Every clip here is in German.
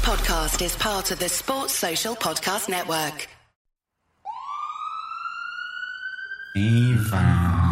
podcast is part of the Sports Social Podcast Network. Eva.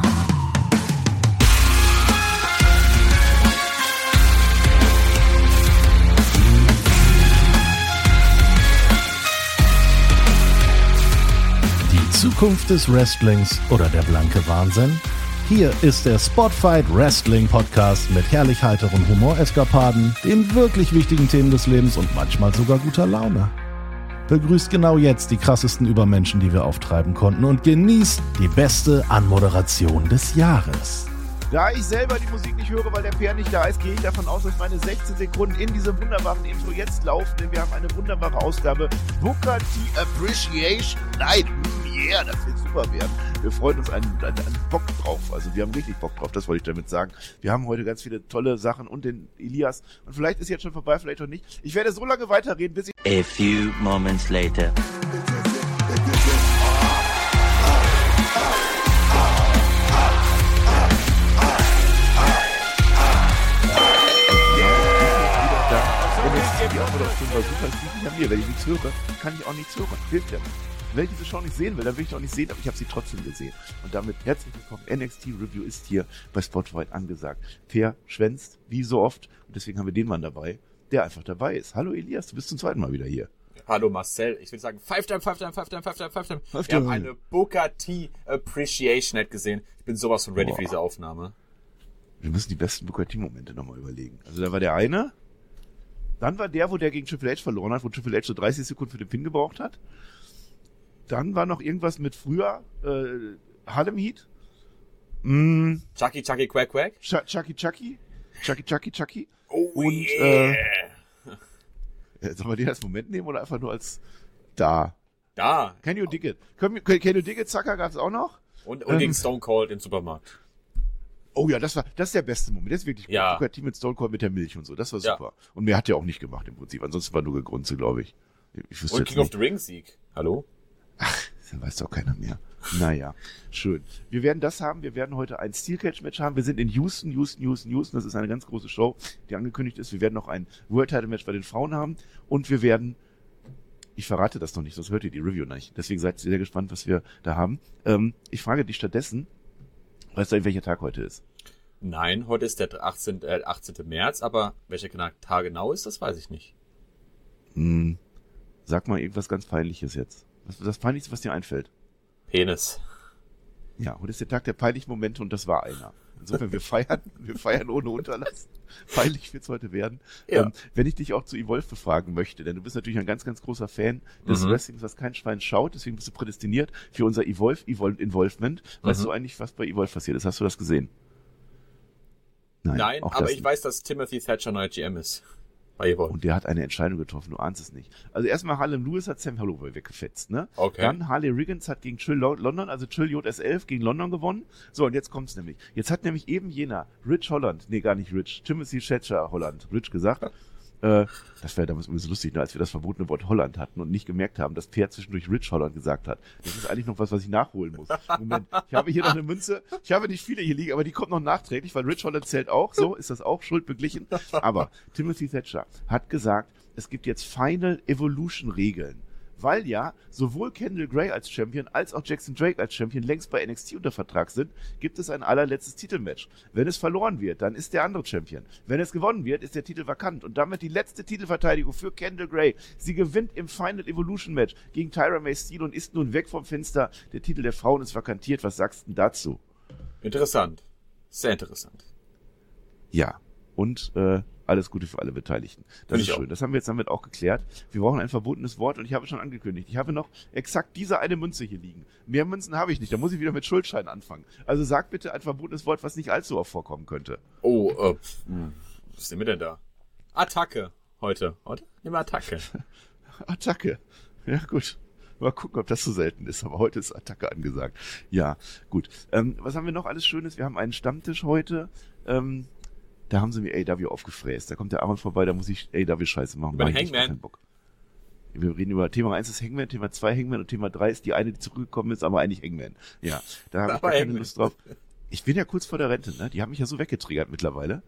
Die Zukunft des Wrestlings oder der blanke Wahnsinn? Hier ist der Spotfight Wrestling Podcast mit herrlich heiteren Humor-Eskapaden, den wirklich wichtigen Themen des Lebens und manchmal sogar guter Laune. Begrüßt genau jetzt die krassesten Übermenschen, die wir auftreiben konnten, und genießt die beste Anmoderation des Jahres. Da ich selber die Musik nicht höre, weil der PR nicht da ist, gehe ich davon aus, dass meine 16 Sekunden in diesem wunderbaren Intro jetzt laufen, denn wir haben eine wunderbare Ausgabe Booker T Appreciation Night. Yeah, das wird super werden. Wir freuen uns einen Bock drauf. Also wir haben richtig Bock drauf, das wollte ich damit sagen. Wir haben heute ganz viele tolle Sachen und den Elias. Und vielleicht ist jetzt schon vorbei, vielleicht auch nicht. Ich werde so lange weiterreden, bis ich... A few moments later. Wenn ich nichts höre, kann ich auch nichts hören. Hilft ja nicht. Wenn ich diese Show nicht sehen will, dann will ich die auch nicht sehen, aber ich habe sie trotzdem gesehen. Und damit herzlich willkommen. NXT Review ist hier bei Spotify angesagt. Per schwänzt, wie so oft. Und deswegen haben wir den Mann dabei, der einfach dabei ist. Hallo Elias, du bist zum zweiten Mal wieder hier. Hallo Marcel, ich würde sagen, five time. Wir haben eine Booker T Appreciation Night gesehen. Ich bin sowas von ready für diese Aufnahme. Wir müssen die besten Booker T-Momente nochmal überlegen. Also da war der eine, dann war der, wo der gegen Triple H verloren hat, wo Triple H so 30 Sekunden für den Pin gebraucht hat. Dann war noch irgendwas mit früher, Harlem Heat. Chucky, Quack, Quack. Chucky. Oh, und, yeah. Sollen wir den als Moment nehmen oder einfach nur als da? Da. Can you dig it? Can you dig it, Zucker gab's auch noch? Und gegen Stone Cold im Supermarkt. Oh ja, das ist der beste Moment. Das ist wirklich gut. Ja. Booker T mit Stone Cold mit der Milch und so. Das war super. Ja. Und mehr hat er auch nicht gemacht im Prinzip. Ansonsten war nur Gegrunze, glaube ich. Und King of the Ring Sieg. Hallo? Ach, das weiß doch keiner mehr. Naja, schön. Wir werden das haben. Wir werden heute ein Steel Cage Match haben. Wir sind in Houston. Das ist eine ganz große Show, die angekündigt ist. Wir werden noch ein World Title Match bei den Frauen haben. Und wir werden, ich verrate das noch nicht, sonst hört ihr die Review nicht. Deswegen seid ihr sehr gespannt, was wir da haben. Ich frage dich stattdessen, weißt du, welcher Tag heute ist? Nein, heute ist der 18. März, aber welcher Tag genau ist, das weiß ich nicht. Sag mal irgendwas ganz Peinliches jetzt. Was ist das Peinlichste, was dir einfällt? Penis. Ja, heute ist der Tag der peinlichen Momente und das war einer. Insofern, wir feiern ohne Unterlass. Peinlich wird's heute werden. Ja. Wenn ich dich auch zu Evolve befragen möchte, denn du bist natürlich ein ganz, ganz großer Fan des Wrestlings, was kein Schwein schaut, deswegen bist du prädestiniert für unser Evolve-Involvement. Weißt du eigentlich, was bei Evolve passiert ist? Hast du das gesehen? Nein, auch aber das ich weiß, dass Timothy Thatcher neuer GM ist. Bei Evolve. Und der hat eine Entscheidung getroffen, du ahnst es nicht. Also erstmal Harlem Lewis hat Sam Holloway weggefetzt, ne? Okay. Dann Harley Riggins hat gegen Trill London, also Trill JS11 gegen London gewonnen. So, und jetzt kommt's nämlich. Jetzt hat nämlich eben jener Rich Holland, nee, gar nicht Rich, Timothy Thatcher Holland, Rich gesagt, das wäre damals so lustig, ne, als wir das verbotene Wort Holland hatten und nicht gemerkt haben, dass Per zwischendurch Rich Holland gesagt hat. Das ist eigentlich noch was ich nachholen muss. Moment, ich habe hier noch eine Münze, ich habe nicht viele hier liegen, aber die kommt noch nachträglich, weil Rich Holland zählt auch, so ist das auch schuldbeglichen. Aber Timothy Thatcher hat gesagt, es gibt jetzt Final Evolution Regeln. Weil ja sowohl Kendall Gray als Champion als auch Jackson Drake als Champion längst bei NXT unter Vertrag sind, gibt es ein allerletztes Titelmatch. Wenn es verloren wird, dann ist der andere Champion. Wenn es gewonnen wird, ist der Titel vakant. Und damit die letzte Titelverteidigung für Kendall Gray. Sie gewinnt im Final Evolution Match gegen Tyra May Steele und ist nun weg vom Fenster. Der Titel der Frauen ist vakantiert. Was sagst du dazu? Interessant. Sehr interessant. Ja. Und alles Gute für alle Beteiligten. Das ist schön. Das haben wir jetzt damit auch geklärt. Wir brauchen ein verbotenes Wort und ich habe schon angekündigt. Ich habe noch exakt diese eine Münze hier liegen. Mehr Münzen habe ich nicht. Da muss ich wieder mit Schuldschein anfangen. Also sag bitte ein verbotenes Wort, was nicht allzu oft vorkommen könnte. Oh, was nehmen wir denn da? Attacke heute, oder? Nehmen wir Attacke. Attacke. Ja, gut. Mal gucken, ob das so selten ist. Aber heute ist Attacke angesagt. Ja, gut. Was haben wir noch alles Schönes? Wir haben einen Stammtisch heute. Da haben sie mir AEW aufgefräst. Da kommt der Aaron vorbei, da muss ich AEW-Scheiße machen. Über Hangman? Keinen Bock. Wir reden über Thema 1 ist Hangman, Thema 2 Hangman und Thema 3 ist die eine, die zurückgekommen ist, aber eigentlich Hangman. Ja, da habe ich gar keine Lust drauf. Ich bin ja kurz vor der Rente, ne? Die haben mich ja so weggetriggert mittlerweile.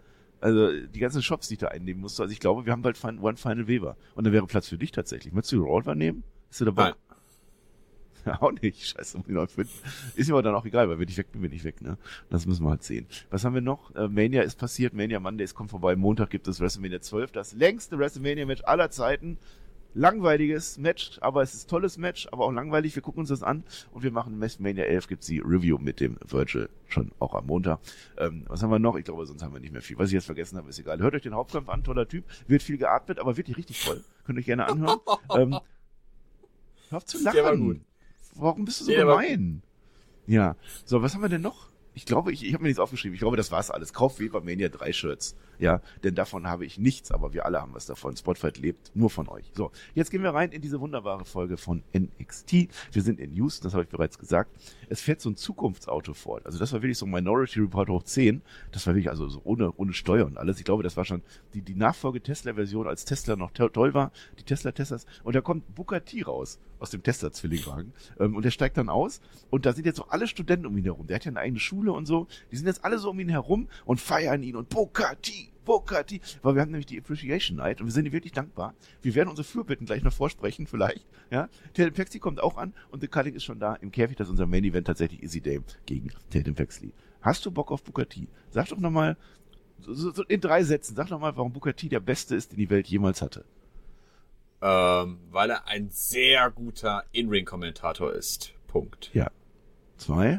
Also die ganzen Shots, die ich da einnehmen musste. Also ich glaube, wir haben bald One Final Weber. Und dann wäre Platz für dich tatsächlich. Möchtest du Raw übernehmen? Bist du dabei? Nein. Ja, auch nicht. Scheiße, muss ich noch finden. Ist mir aber dann auch egal, weil wenn ich weg bin, bin ich weg, ne? Das müssen wir halt sehen. Was haben wir noch? Mania ist passiert. Mania Mondays kommt vorbei. Montag gibt es WrestleMania 12. Das längste WrestleMania-Match aller Zeiten. Langweiliges Match, aber es ist ein tolles Match, aber auch langweilig. Wir gucken uns das an und wir machen WrestleMania 11, gibt's die Review mit dem Virgil schon auch am Montag. Was haben wir noch? Ich glaube, sonst haben wir nicht mehr viel. Was ich jetzt vergessen habe, ist egal. Hört euch den Hauptkampf an, toller Typ. Wird viel geatmet, aber wirklich richtig toll. Könnt ihr euch gerne anhören. Hör auf zu lachen. Der war gut. Warum bist du so gemein? Ja. So, was haben wir denn noch? Ich glaube, ich habe mir nichts aufgeschrieben. Ich glaube, das war's alles. Kauf Weber Mania 3 Shirts. Ja, denn davon habe ich nichts, aber wir alle haben was davon. Spotfight lebt nur von euch. So, jetzt gehen wir rein in diese wunderbare Folge von NXT. Wir sind in Houston, das habe ich bereits gesagt. Es fährt so ein Zukunftsauto fort. Also das war wirklich so ein Minority Report hoch 10. Das war wirklich also so ohne Steuer und alles. Ich glaube, das war schon die Nachfolge-Tesla-Version, als Tesla noch toll war. Die Tesla-Teslas. Und da kommt Booker T raus aus dem Tesla-Zwillingwagen. Und der steigt dann aus. Und da sind jetzt so alle Studenten um ihn herum. Der hat ja eine eigene Schule und so. Die sind jetzt alle so um ihn herum und feiern ihn und Booker T. Weil wir haben nämlich die Appreciation Night und wir sind ihm wirklich dankbar. Wir werden unsere Fürbitten gleich noch vorsprechen, vielleicht. Ja, Tatum Paxley kommt auch an und The Cutting ist schon da im Käfig. Das ist unser Main Event tatsächlich Izzy Dame gegen Tatum Paxley. Hast du Bock auf Booker T? Sag doch nochmal, so in 3 Sätzen, sag doch mal, warum Booker T der Beste ist, den die Welt jemals hatte. Weil er ein sehr guter In-Ring-Kommentator ist. Punkt. Ja. 2.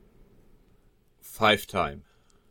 5-Time.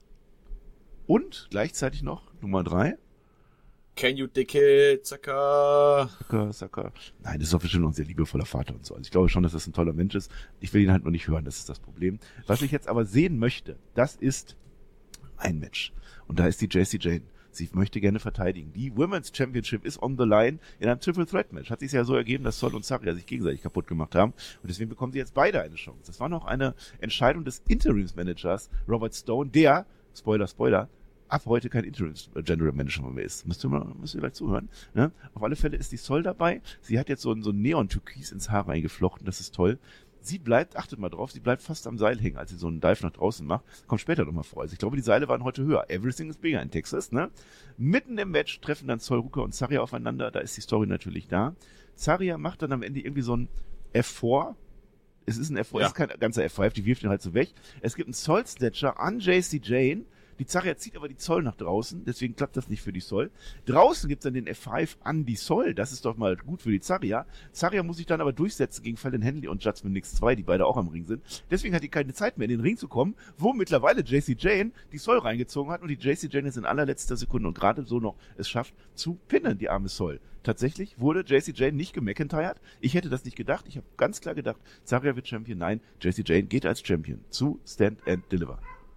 Und gleichzeitig noch Nummer 3. Can you dick it, Sucker? Sucker. Nein, das ist doch bestimmt noch ein sehr liebevoller Vater und so. Also ich glaube schon, dass das ein toller Mensch ist. Ich will ihn halt nur nicht hören, das ist das Problem. Was ich jetzt aber sehen möchte, das ist ein Match. Und da ist die Jessie Jane. Sie möchte gerne verteidigen. Die Women's Championship ist on the line in einem Triple Threat Match. Hat sich ja so ergeben, dass Sol und Saria sich gegenseitig kaputt gemacht haben. Und deswegen bekommen sie jetzt beide eine Chance. Das war noch eine Entscheidung des Interimsmanagers Robert Stone, der, Spoiler, ab heute kein General Manager mehr ist. Müsst ihr gleich zuhören. Ne? Auf alle Fälle ist die Sol dabei. Sie hat jetzt so ein Neon-Türkis ins Haar eingeflochten. Das ist toll. Sie bleibt, achtet mal drauf, sie bleibt fast am Seil hängen, als sie so einen Dive nach draußen macht. Kommt später nochmal vor. Also ich glaube, die Seile waren heute höher. Everything is bigger in Texas, ne? Mitten im Match treffen dann Sol Ruka und Saria aufeinander. Da ist die Story natürlich da. Saria macht dann am Ende irgendwie so ein F4. Es ist ein F4, es ist kein ganzer F5, die wirft ihn halt so weg. Es gibt einen Sol Snatcher an Jessie Jane. Die Saria zieht aber die Sol nach draußen, deswegen klappt das nicht für die Sol. Draußen gibt's dann den F5 an die Sol, das ist doch mal gut für die Saria. Saria muss sich dann aber durchsetzen gegen Fallon Henley und Judgment Nix 2, die beide auch am Ring sind. Deswegen hat die keine Zeit mehr, in den Ring zu kommen, wo mittlerweile Jessie Jane die Sol reingezogen hat und die Jessie Jane jetzt in allerletzter Sekunde und gerade so noch es schafft, zu pinnen, die arme Sol. Tatsächlich wurde Jessie Jane nicht gemcentired. Ich hätte das nicht gedacht. Ich habe ganz klar gedacht, Saria wird Champion. Nein, Jessie Jane geht als Champion zu Stand and Deliver.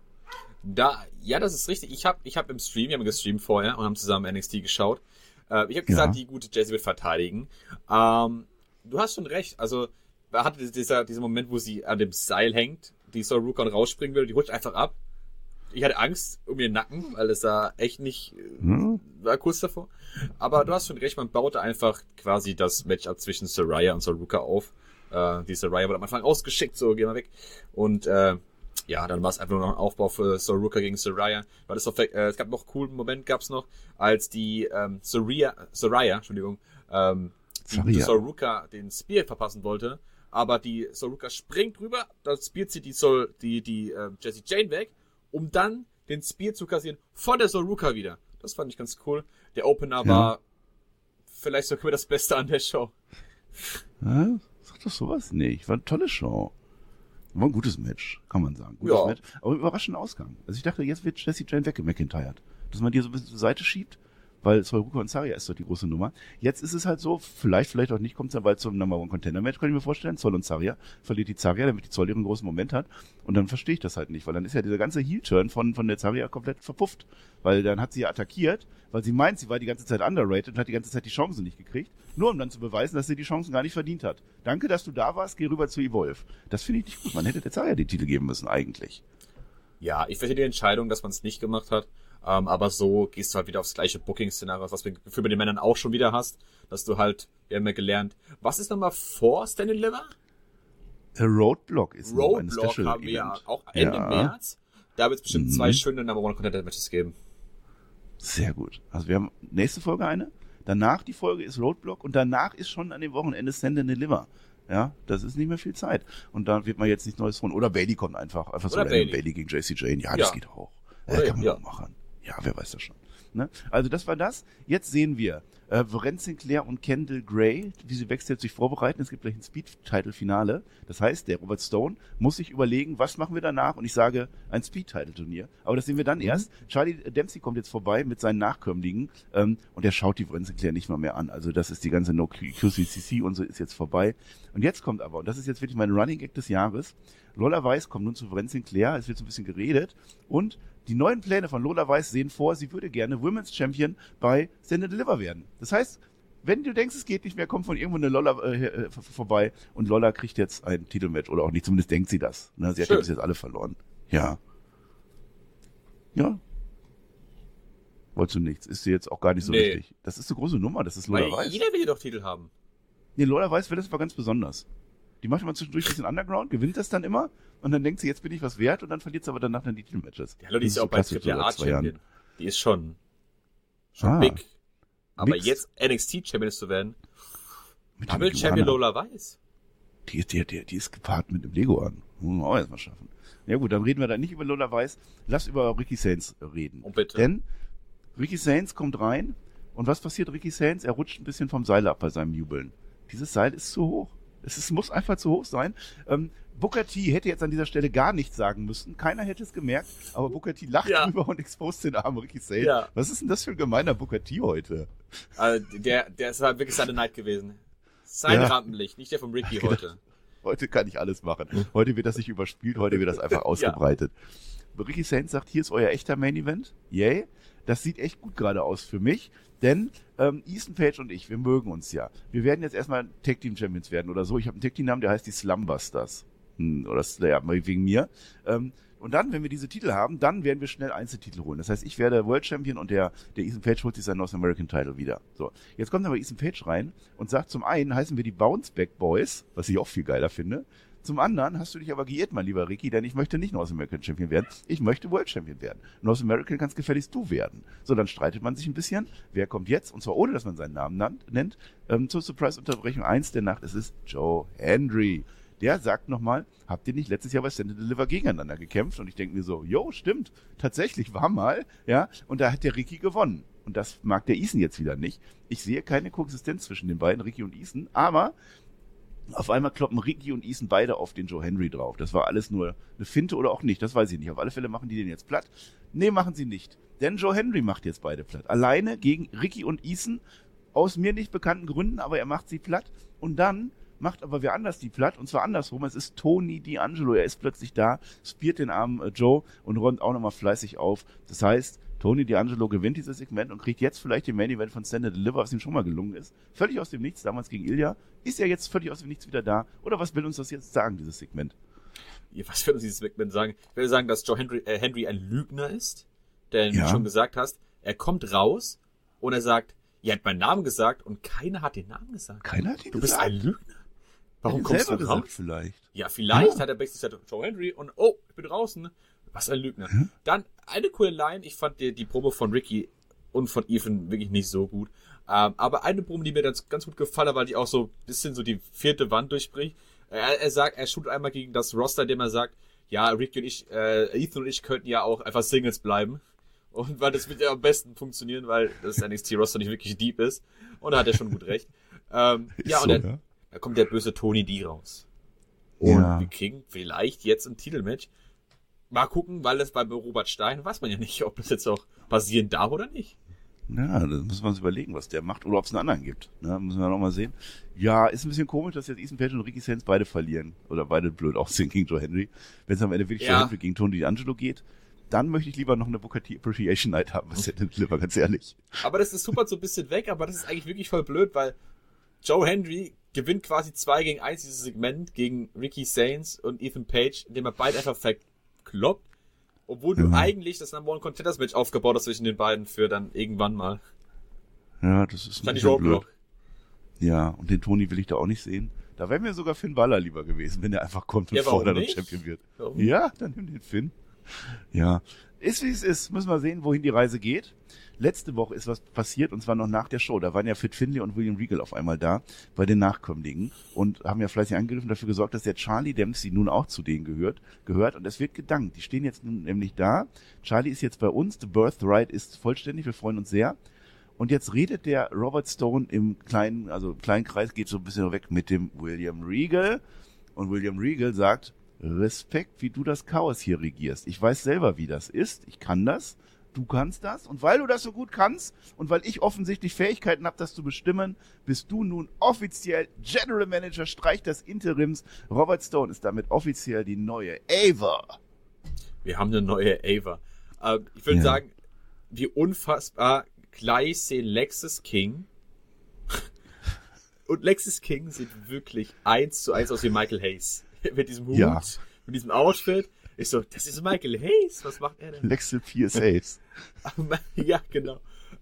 Ja, das ist richtig. Ich hab im Stream, wir haben gestreamt vorher und haben zusammen NXT geschaut. Ich habe gesagt, die gute Jessie wird verteidigen. Du hast schon recht. Also, da hatte dieser Moment, wo sie an dem Seil hängt, die Sol Ruka rausspringen will, die rutscht einfach ab. Ich hatte Angst um den Nacken, weil es da echt nicht, war kurz davor. Aber du hast schon recht, man baute einfach quasi das Matchup zwischen Saraya und Sol Ruka auf. Die Saraya wurde am Anfang ausgeschickt, so, geh mal weg. Und, ja, dann war es einfach nur noch ein Aufbau für Sol Ruka gegen Saraya. Weil es gab noch einen coolen Moment, gab's noch, als die Saraya, die Sol Ruka den Spear verpassen wollte, aber die Sol Ruka springt rüber, dann speart sie die Jessie Jane weg, um dann den Spear zu kassieren von der Sol Ruka wieder. Das fand ich ganz cool. Der Opener war vielleicht sogar das Beste an der Show. Ja, sag doch sowas nicht. War eine tolle Show. War ein gutes Match, kann man sagen. Gutes Match, aber überraschender Ausgang. Also ich dachte, jetzt wird Jessie Jane weggemcentired. Dass man die so ein bisschen zur Seite schiebt, weil Sol Ruka und Saria ist doch die große Nummer. Jetzt ist es halt so, vielleicht auch nicht, kommt es dann bald zum Number One Contender Match, kann ich mir vorstellen. Sol und Saria verliert die Saria, damit die Sol ihren großen Moment hat. Und dann verstehe ich das halt nicht, weil dann ist ja dieser ganze Heel-Turn von der Saria komplett verpufft. Weil dann hat sie ja attackiert, weil sie meint, sie war die ganze Zeit underrated und hat die ganze Zeit die Chancen nicht gekriegt. Nur um dann zu beweisen, dass sie die Chancen gar nicht verdient hat. Danke, dass du da warst, geh rüber zu Evolve. Das finde ich nicht gut. Man hätte der Saria den Titel geben müssen, eigentlich. Ja, ich verstehe die Entscheidung, dass man es nicht gemacht hat. Aber so gehst du halt wieder aufs gleiche Booking-Szenario, was du für bei den Männern auch schon wieder hast, dass du halt, wir haben ja gelernt, was ist nochmal vor Stand and Deliver? Roadblock ist noch ein Special Event. Wir ja auch Ende März. Da wird es bestimmt 2 schöne Number One Contender Matches geben. Sehr gut. Also wir haben nächste Folge eine, danach die Folge ist Roadblock und danach ist schon an dem Wochenende Stand and Deliver. Ja, das ist nicht mehr viel Zeit. Und da wird man jetzt nichts Neues holen. Oder Bailey kommt einfach so Bailey gegen JC Jane. Ja, das geht auch. Kann man auch machen. Ja, wer weiß das schon. Ne? Also das war das. Jetzt sehen wir Lorenz Sinclair und Kendall Gray, wie sie wechselnd sich vorbereiten. Es gibt gleich ein Speed-Title-Finale. Das heißt, der Robert Stone muss sich überlegen, was machen wir danach? Und ich sage, ein Speed-Title-Turnier. Aber das sehen wir dann erst. Charlie Dempsey kommt jetzt vorbei mit seinen Nachkömmlingen und er schaut die Lorenz Sinclair nicht mal mehr an. Also das ist die ganze No-QCCC und so ist jetzt vorbei. Und jetzt kommt aber, und das ist jetzt wirklich mein Running Gag des Jahres, Lola Weiss kommt nun zu Lorenz Sinclair, es wird so ein bisschen geredet und die neuen Pläne von Lola Weiss sehen vor, sie würde gerne Women's Champion bei Stand and Deliver werden. Das heißt, wenn du denkst, es geht nicht mehr, kommt von irgendwo eine Lola vorbei und Lola kriegt jetzt ein Titelmatch oder auch nicht, zumindest denkt sie das. Ne? Sie hat ja bis jetzt alle verloren. Ja. Ja. Wolltest du nichts? Ist sie jetzt auch gar nicht so richtig. Das ist eine große Nummer, das ist Lola Weiss. Jeder will jedoch Titel haben. Nee, Lola Weiss will das aber ganz besonders. Die macht immer zwischendurch ein bisschen Underground, gewinnt das dann immer und dann denkt sie, jetzt bin ich was wert und dann verliert sie aber danach dann die Titelmatches. Ja, die ist ja auch bei AAA Champion. Die ist schon big. Aber jetzt NXT-Champion zu werden, Double Champion Lola Weiss. Die ist gepaart mit dem Lego an. Muss man auch erstmal schaffen. Ja gut, dann reden wir da nicht über Lola Weiss. Lass über Ricky Sainz reden. Oh, bitte. Denn Ricky Sainz kommt rein und was passiert Ricky Sainz? Er rutscht ein bisschen vom Seil ab bei seinem Jubeln. Dieses Seil ist zu hoch. Es muss einfach zu hoch sein. Booker T hätte jetzt an dieser Stelle gar nichts sagen müssen. Keiner hätte es gemerkt, aber Booker T lacht drüber und exposed den armen Ricky Sainz. Ja. Was ist denn das für ein gemeiner Booker T heute? Also der ist halt wirklich seine Night gewesen. Sein Rampenlicht, nicht der vom Ricky heute. Heute kann ich alles machen. Heute wird das nicht überspielt, heute wird das einfach ausgebreitet. Ricky Sainz sagt, hier ist euer echter Main Event. Yay. Das sieht echt gut gerade aus für mich, denn Ethan Page und ich, wir mögen uns ja. Wir werden jetzt erstmal Tag Team Champions werden oder so. Ich habe einen Tag Team Namen, der heißt die Slumbusters. Oder Slayer, wegen mir. Und dann, wenn wir diese Titel haben, dann werden wir schnell Einzeltitel holen. Das heißt, ich werde World Champion und der Ethan Page holt sich seinen North American Title wieder. So, jetzt kommt aber Ethan Page rein und sagt, zum einen heißen wir die Bounce Back Boys, was ich auch viel geiler finde. Zum anderen hast du dich aber geirrt, mein lieber Ricky, denn ich möchte nicht North American Champion werden, ich möchte World Champion werden. North American kannst gefälligst du werden. So, dann streitet man sich ein bisschen. Wer kommt jetzt? Und zwar ohne, dass man seinen Namen nennt. Zur Surprise-Unterbrechung 1 der Nacht, es ist Joe Hendry. Der sagt nochmal, habt ihr nicht letztes Jahr bei Stand and Deliver gegeneinander gekämpft? Und ich denke mir so, jo, stimmt, tatsächlich, war mal, ja, und da hat der Ricky gewonnen. Und das mag der Ethan jetzt wieder nicht. Ich sehe keine Koexistenz zwischen den beiden, Ricky und Ethan, aber auf einmal kloppen Ricky und Ethan beide auf den Joe Hendry drauf. Das war alles nur eine Finte oder auch nicht, das weiß ich nicht. Auf alle Fälle machen die den jetzt platt. Nee, machen sie nicht. Denn Joe Hendry macht jetzt beide platt. Alleine gegen Ricky und Ethan, aus mir nicht bekannten Gründen, aber er macht sie platt. Und dann macht aber wer anders die platt, und zwar andersrum. Es ist Tony D'Angelo. Er ist plötzlich da, spielt den armen Joe und räumt auch nochmal fleißig auf. Das heißt, Tony D'Angelo gewinnt dieses Segment und kriegt jetzt vielleicht den Main Event von Stand and Deliver, was ihm schon mal gelungen ist. Völlig aus dem Nichts, damals gegen Ilja. Ist er jetzt völlig aus dem Nichts wieder da? Oder was will uns das jetzt sagen, dieses Segment? Ja, was will uns dieses Segment sagen? Ich will sagen, dass Joe Hendry ein Lügner ist. Denn, wie du schon gesagt hast, er kommt raus und er sagt, ihr habt meinen Namen gesagt und keiner hat den Namen gesagt. Keiner hat ihn gesagt? Du bist ein Lügner. Warum kommst du raus? Vielleicht. Ja, vielleicht hat er backstage gesagt, Joe Hendry und ich bin draußen. Was ein Lügner. Dann eine coole Line. Ich fand die Promo von Ricky und von Ethan wirklich nicht so gut. Aber eine Promo, die mir ganz gut gefallen hat, weil die auch so ein bisschen so die vierte Wand durchbricht. Er sagt, er shoot einmal gegen das Roster, indem er sagt, ja, Ricky und ich, Ethan und ich könnten ja auch einfach Singles bleiben. Und weil das wird ja am besten funktionieren, weil das NXT-Roster nicht wirklich deep ist. Und da hat er schon gut recht. Da kommt der böse Tony D raus. Und wir kriegen vielleicht jetzt ein Titelmatch. Mal gucken, weil das bei Robert Stein weiß man ja nicht, ob das jetzt auch passieren darf oder nicht. Ja, das müssen wir uns überlegen, was der macht oder ob es einen anderen gibt. Ne, müssen wir noch mal sehen. Ja, ist ein bisschen komisch, dass jetzt Ethan Page und Ricky Sainz beide verlieren. Oder beide blöd aussehen gegen Joe Hendry. Wenn es am Ende wirklich Joe Hendry gegen Tony D'Angelo geht, dann möchte ich lieber noch eine Booker T Appreciation Night haben, was der denn lieber, ganz ehrlich. Aber das ist super so ein bisschen weg, aber das ist eigentlich wirklich voll blöd, weil Joe Hendry gewinnt quasi 2 gegen 1 dieses Segment gegen Ricky Sainz und Ethan Page, indem er beide einfach kloppt, obwohl du eigentlich das Number One Contenders Match aufgebaut hast zwischen den beiden für dann irgendwann mal. Ja, das ist ein bisschen blöd. Ja, und den Tony will ich da auch nicht sehen. Da wäre mir sogar Finn Balor lieber gewesen, wenn der einfach kommt und fordert und Champion wird. Warum? Ja, dann nimm den Finn. Ja, ist wie es ist. Müssen wir sehen, wohin die Reise geht. letzte Woche ist was passiert, und zwar noch nach der Show. Da waren ja Fit Finlay und William Regal auf einmal da, bei den Nachkömmlingen, und haben ja fleißig angegriffen, dafür gesorgt, dass der Charlie Dempsey nun auch zu denen gehört, und es wird gedankt. Die stehen jetzt nun nämlich da. Charlie ist jetzt bei uns, The Birthright ist vollständig, wir freuen uns sehr. Und jetzt redet der Robert Stone im kleinen Kreis, geht so ein bisschen weg mit dem William Regal. Und William Regal sagt, Respekt, wie du das Chaos hier regierst. Ich weiß selber, wie das ist. Ich kann das. Du kannst das. Und weil du das so gut kannst und weil ich offensichtlich Fähigkeiten habe, das zu bestimmen, bist du nun offiziell General Manager, Streich des Interims. Robert Stone ist damit offiziell die neue Ava. Wir haben eine neue Ava. Ich würde sagen, wie unfassbar gleich sehen Lexis King und Lexis King sieht wirklich 1:1 aus wie Michael Hayes. Mit diesem Hut, mit diesem Outfit. Ich so, das ist Michael Hayes, was macht er denn? Lexil Pierce Hayes. Ja, genau.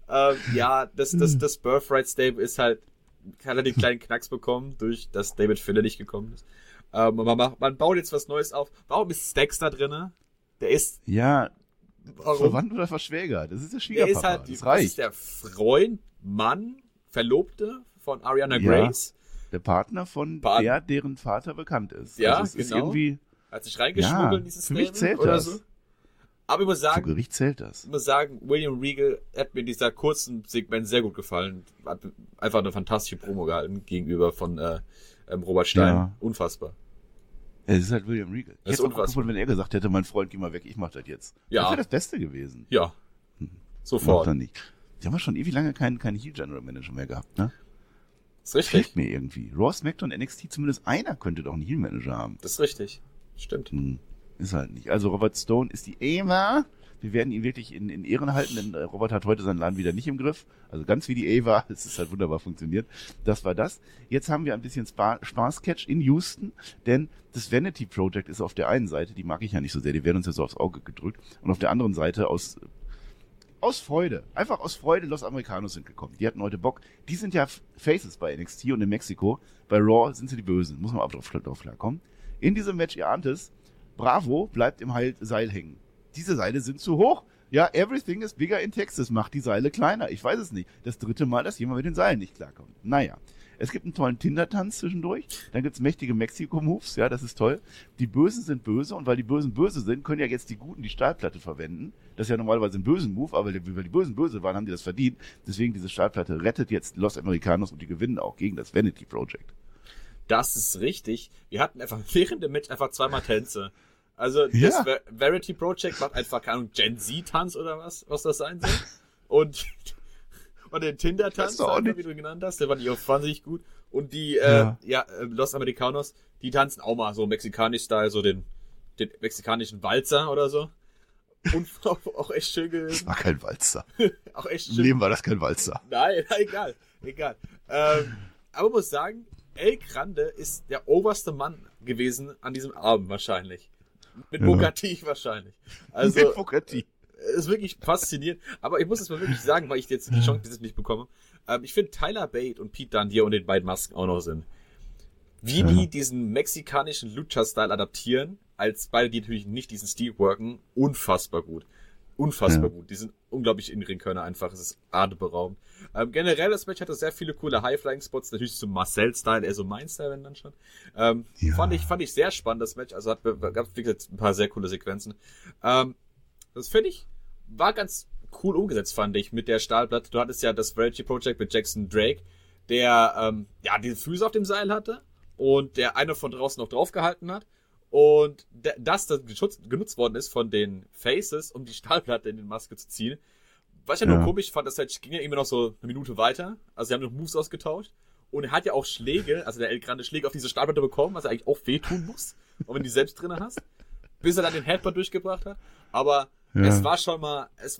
Das Birthright Stable ist halt, hat er den kleinen Knacks bekommen, durch das David Finlay nicht gekommen ist. Man baut jetzt was Neues auf. Warum ist Stax da drinne? Der ist... Ja, warum? Verwandt oder Verschwäger? Das ist der Schwiegerpapa. Der ist halt, das reicht. ist der Freund, Mann, Verlobte von Ariana Grace. Der Partner von deren Vater bekannt ist. Ja, also es genau. Ist irgendwie, hat sich reingeschmuggelt in dieses für mich Stable zählt oder das. so. Aber ich muss sagen, vor Gericht zählt das. Ich muss sagen, William Regal hat mir in dieser kurzen Segment sehr gut gefallen. Hat einfach eine fantastische Promo gehalten gegenüber von Robert Stein. Ja. Unfassbar. Es ist halt William Regal. Das ist unfassbar. Wenn er gesagt hätte, mein Freund, geh mal weg, ich mach das jetzt. Ja. Das wäre das Beste gewesen. Ja. Macht Sofort. er nicht. Die haben ja schon ewig lange keinen Heel General Manager mehr gehabt, ne? Das ist richtig. Fehlt mir irgendwie. Raw, SmackDown, NXT, zumindest einer könnte doch einen Heel Manager haben. Das ist richtig. Stimmt. Ist halt nicht. Also Robert Stone ist die Ava. Wir werden ihn wirklich in Ehren halten, denn Robert hat heute seinen Laden wieder nicht im Griff. Also ganz wie die Ava. Es ist halt wunderbar funktioniert. Das war das. Jetzt haben wir ein bisschen Spaß-Catch in Houston, denn das Vanity Project ist auf der einen Seite, die mag ich ja nicht so sehr, die werden uns ja so aufs Auge gedrückt. Und auf der anderen Seite aus Freude. Einfach aus Freude, Los Americanos sind gekommen. Die hatten heute Bock. Die sind ja Faces bei NXT und in Mexiko. Bei Raw sind sie die Bösen. Muss man aber drauf klarkommen. In diesem Match, ihr ahnt es, Bravo bleibt im Seil hängen. Diese Seile sind zu hoch. Ja, everything is bigger in Texas. Macht die Seile kleiner. Ich weiß es nicht. Das 3. Mal, dass jemand mit den Seilen nicht klarkommt. Naja. Es gibt einen tollen Tinder-Tanz zwischendurch. Dann gibt's mächtige Mexiko-Moves. Ja, das ist toll. Die Bösen sind böse. Und weil die Bösen böse sind, können ja jetzt die Guten die Stahlplatte verwenden. Das ist ja normalerweise ein bösen Move. Aber weil die Bösen böse waren, haben die das verdient. Deswegen diese Stahlplatte rettet jetzt Los Americanos und die gewinnen auch gegen das Vanity Project. Das ist richtig. Wir hatten einfach während dem Match einfach 2-mal Tänze. Also das Verity Project macht einfach, keine Ahnung, Gen Z-Tanz oder was das sein soll. Und den Tinder-Tanz, wie du genannt hast, der war nicht auch wahnsinnig gut. Und die Los Americanos, die tanzen auch mal so mexikanisch-Style, so den mexikanischen Walzer oder so. Und auch echt schön gewesen. Das war kein Walzer. Auch echt schön. Im Leben war das kein Walzer. Nein, egal. Aber ich muss sagen, El Grande ist der oberste Mann gewesen an diesem Abend wahrscheinlich. Mit Booker T wahrscheinlich. Also, mit Booker T. Ist wirklich faszinierend. Aber ich muss es mal wirklich sagen, weil ich jetzt die Chance bis jetzt nicht bekomme. Ich finde Tyler Bate und Pete Dunne, die ja unter den beiden Masken auch noch sind, wie die diesen mexikanischen Lucha-Style adaptieren, als beide, die natürlich nicht diesen Stil worken, unfassbar gut. Unfassbar gut. Die sind unglaublich in Ringkörner einfach. Es ist atemberaubend. Generell, das Match hatte sehr viele coole High-Flying-Spots. Natürlich zum Marcel-Style, eher so mein Style, wenn dann schon. Fand ich sehr spannend, das Match. Also gab wie gesagt, ein paar sehr coole Sequenzen. Das finde ich, war ganz cool umgesetzt, fand ich, mit der Stahlplatte. Du hattest ja das Verity Project mit Jackson Drake, der, diese Füße auf dem Seil hatte und der eine von draußen noch draufgehalten hat. Und das genutzt worden ist von den Faces, um die Stahlplatte in den Maske zu ziehen. Was ich ja nur komisch fand, das Match ging ja immer noch so eine Minute weiter. Also sie haben noch Moves ausgetauscht. Und er hat ja auch Schläge, also der El Grande Schläge auf diese Stahlplatte bekommen, was er eigentlich auch wehtun muss. Und wenn du die selbst drin hast. Bis er dann den Headbutt durchgebracht hat. Aber es war schon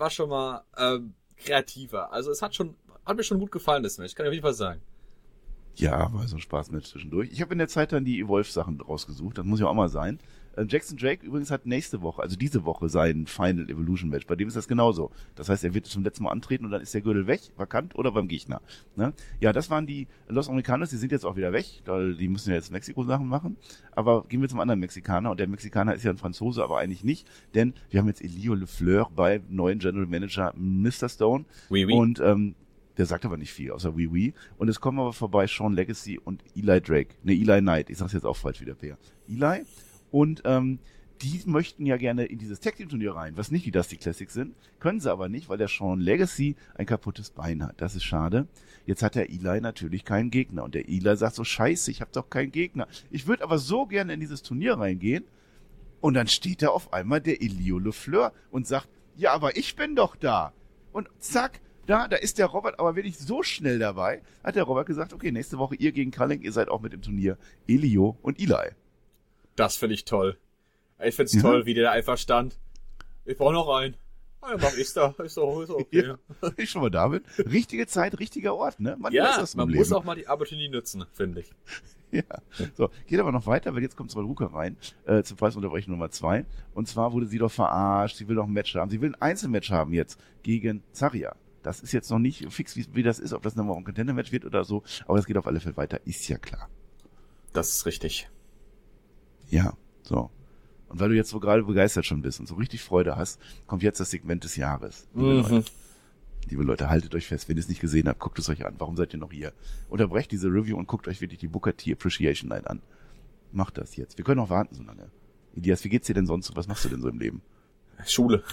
mal kreativer. Also es hat mir schon gut gefallen, das Match. Kann ich auf jeden Fall sagen. Ja, war so ein Spaß-Match zwischendurch. Ich habe in der Zeit dann die Evolve-Sachen rausgesucht, das muss ja auch mal sein. Jackson Drake übrigens hat nächste Woche, also diese Woche, sein Final Evolution Match. Bei dem ist das genauso. Das heißt, er wird zum letzten Mal antreten und dann ist der Gürtel weg, vakant oder beim Gegner. Ne? Ja, das waren die Los Americanos, die sind jetzt auch wieder weg, weil die müssen ja jetzt Mexiko-Sachen machen. Aber gehen wir zum anderen Mexikaner. Und der Mexikaner ist ja ein Franzose, aber eigentlich nicht. Denn wir haben jetzt Elio Lefleur bei neuen General Manager Mr. Stone. Oui, oui. Und der sagt aber nicht viel, außer Oui. Und es kommen aber vorbei Sean Legacy und Eli Drake. Ne, Eli Knight. Ich sag's jetzt auch falsch wieder, Per. Eli. Und die möchten ja gerne in dieses Tag-Team-Turnier rein, was nicht die Dusty Classics sind. Können sie aber nicht, weil der Sean Legacy ein kaputtes Bein hat. Das ist schade. Jetzt hat der Eli natürlich keinen Gegner. Und der Eli sagt so, scheiße, ich habe doch keinen Gegner. Ich würde aber so gerne in dieses Turnier reingehen. Und dann steht da auf einmal der Elio Lefleur und sagt, ja, aber ich bin doch da. Und zack, da ist der Robert aber wirklich so schnell dabei, hat der Robert gesagt, okay, nächste Woche ihr gegen Culling, ihr seid auch mit im Turnier. Elio und Eli. Das finde ich toll. Ich find's toll, wie der da einfach stand. Ich brauche noch einen. Ja, mach ich's da. Ist doch okay. Ja, ich schon mal da bin. Richtige Zeit, richtiger Ort, ne? Man muss auch mal die Opportunity nutzen, finde ich. Ja. So, geht aber noch weiter, weil jetzt kommt Ruka rein, zur Preisunterbrechung Nummer 2. Und zwar wurde sie doch verarscht, sie will doch ein Match haben. Sie will ein Einzelmatch haben jetzt gegen Zarya. Das ist jetzt noch nicht fix, wie das ist, ob das nochmal ein Contender-Match wird oder so. Aber es geht auf alle Fälle weiter, ist ja klar. Das ist richtig. Ja, so. Und weil du jetzt so gerade begeistert schon bist und so richtig Freude hast, kommt jetzt das Segment des Jahres. Liebe Leute, haltet euch fest. Wenn ihr es nicht gesehen habt, guckt es euch an. Warum seid ihr noch hier? Unterbrecht diese Review und guckt euch wirklich die Booker T Appreciation Night an. Macht das jetzt. Wir können auch warten so lange. Elias, wie geht's dir denn sonst so? Was machst du denn so im Leben? Schule.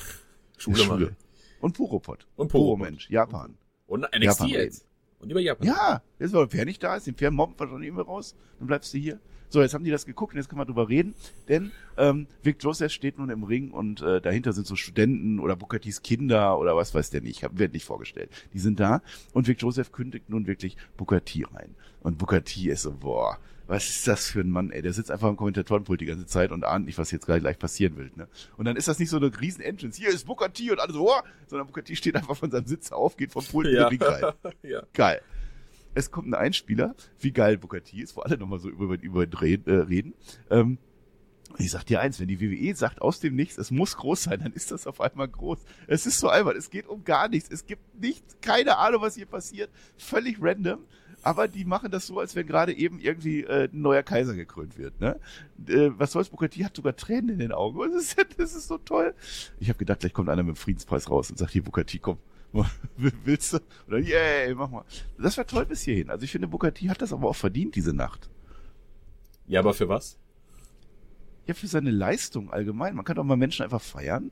Und Puropod. Und Puro-Mensch. Japan. Und NXT Japan jetzt. Und über Japan. Ja, jetzt weil Pär nicht da ist, den Pär mobben wir schon immer raus, dann bleibst du hier. So, jetzt haben die das geguckt und jetzt können wir drüber reden, denn Vic Joseph steht nun im Ring und dahinter sind so Studenten oder Booker T's Kinder oder was weiß der nicht, wird nicht vorgestellt. Die sind da und Vic Joseph kündigt nun wirklich Booker T rein. Und Booker T ist so, boah, was ist das für ein Mann, ey, der sitzt einfach am Kommentatorenpult die ganze Zeit und ahnt nicht, was jetzt gleich passieren will, ne? Und dann ist das nicht so eine riesen Entrance, hier ist Booker T und alle so, oh, sondern Booker T steht einfach von seinem Sitz auf, geht vom Pult in den Ring rein. Ja. Geil. Es kommt ein Einspieler, wie geil Booker T ist, wo alle nochmal so über ihn reden. Ich sag dir eins, wenn die WWE sagt aus dem Nichts, es muss groß sein, dann ist das auf einmal groß. Es ist so albern, es geht um gar nichts, es gibt keine Ahnung, was hier passiert, völlig random, aber die machen das so, als wenn gerade eben irgendwie ein neuer Kaiser gekrönt wird. Ne? Was soll's, Booker T hat sogar Tränen in den Augen, das ist so toll. Ich habe gedacht, gleich kommt einer mit dem Friedenspreis raus und sagt, hier Booker T, komm. Willst du? Oder yay, mach mal. Das war toll bis hierhin. Also ich finde, Booker T hat das aber auch verdient, diese Nacht. Ja, aber für was? Ja, für seine Leistung allgemein. Man kann doch mal Menschen einfach feiern.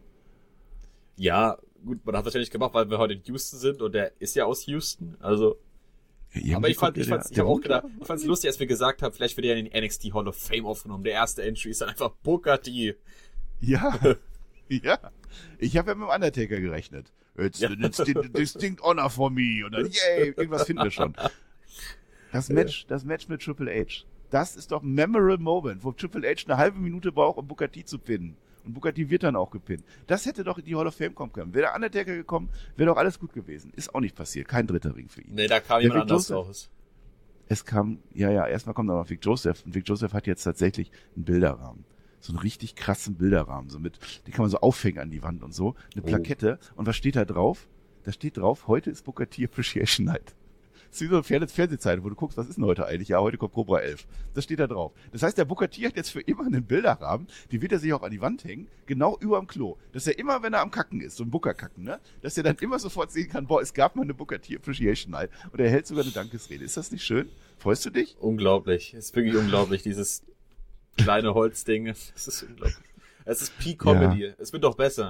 Ja, gut, man hat das ja nicht gemacht, weil wir heute in Houston sind und der ist ja aus Houston, also. Ja, aber ich habe auch gedacht, ich fand's lustig, als wir gesagt haben, vielleicht wird er in den NXT Hall of Fame aufgenommen. Der erste Entry ist dann einfach Booker T. Ja. Ja. Ich habe ja mit dem Undertaker gerechnet. It's a distinct honor for me. Und dann, yay, irgendwas finden wir schon. Das Match mit Triple H. Das ist doch ein memorable Moment, wo Triple H eine halbe Minute braucht, um Booker T zu pinnen. Und Booker T wird dann auch gepinnt. Das hätte doch in die Hall of Fame kommen können. Wäre der Undertaker gekommen, wäre doch alles gut gewesen. Ist auch nicht passiert. Kein dritter Ring für ihn. Nee, da kam jemand anders raus. Es kam, erstmal kommt dann noch Vic Joseph. Und Vic Joseph hat jetzt tatsächlich einen Bilderrahmen. So einen richtig krassen Bilderrahmen, den kann man so aufhängen an die Wand und so, eine Plakette. Und was steht da drauf? Da steht drauf, heute ist Booker T Appreciation Night. Das ist wie so eine Fernsehzeit, wo du guckst, was ist denn heute eigentlich? Ja, heute kommt Cobra 11. Das steht da drauf. Das heißt, der Booker T hat jetzt für immer einen Bilderrahmen, die wird er sich auch an die Wand hängen, genau über dem Klo. Dass er immer, wenn er am Kacken ist, so ein Booker-Kacken, ne? Dass er dann immer sofort sehen kann, boah, es gab mal eine Booker T Appreciation Night. Und er hält sogar eine Dankesrede. Ist das nicht schön? Freust du dich? Unglaublich. Es ist wirklich unglaublich, dieses kleine Holzding. Das ist unglaublich. Es ist Peak-Comedy. Ja. Es wird doch besser.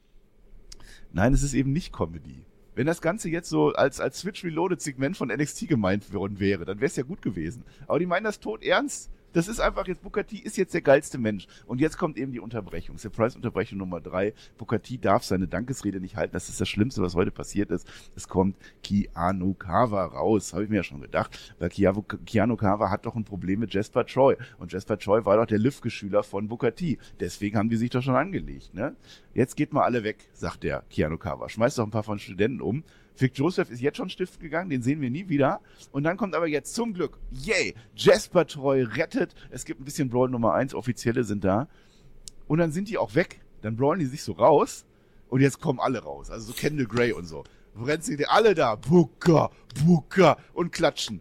Nein, es ist eben nicht Comedy. Wenn das Ganze jetzt so als Switch Reloaded Segment von NXT gemeint worden wäre, dann wäre es ja gut gewesen. Aber die meinen das todernst. Das ist einfach jetzt, Booker T ist jetzt der geilste Mensch. Und jetzt kommt eben die Unterbrechung. Surprise-Unterbrechung Nummer 3. Booker T darf seine Dankesrede nicht halten. Das ist das Schlimmste, was heute passiert ist. Es kommt Keanu Carver raus. Habe ich mir ja schon gedacht. Weil Keanu Carver hat doch ein Problem mit Jasper Troy. Und Jasper Troy war doch der Lüfke-Schüler von Booker T. Deswegen haben die sich doch schon angelegt, ne? Jetzt geht mal alle weg, sagt der Keanu Carver. Schmeißt doch ein paar von Studenten um. Vic Joseph ist jetzt schon stiften gegangen, den sehen wir nie wieder. Und dann kommt aber jetzt zum Glück, Jasper Troy rettet. Es gibt ein bisschen Brawl Nummer 1, Offizielle sind da. Und dann sind die auch weg. Dann brawlen die sich so raus. Und jetzt kommen alle raus. Also so Kendall Gray und so. Renzen die alle da. Booker. Und klatschen.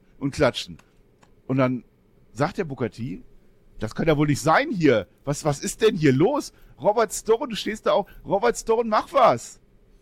Und dann sagt der Booker T, das kann ja wohl nicht sein hier. Was ist denn hier los? Robert Stone, du stehst da auch. Robert Stone, mach was.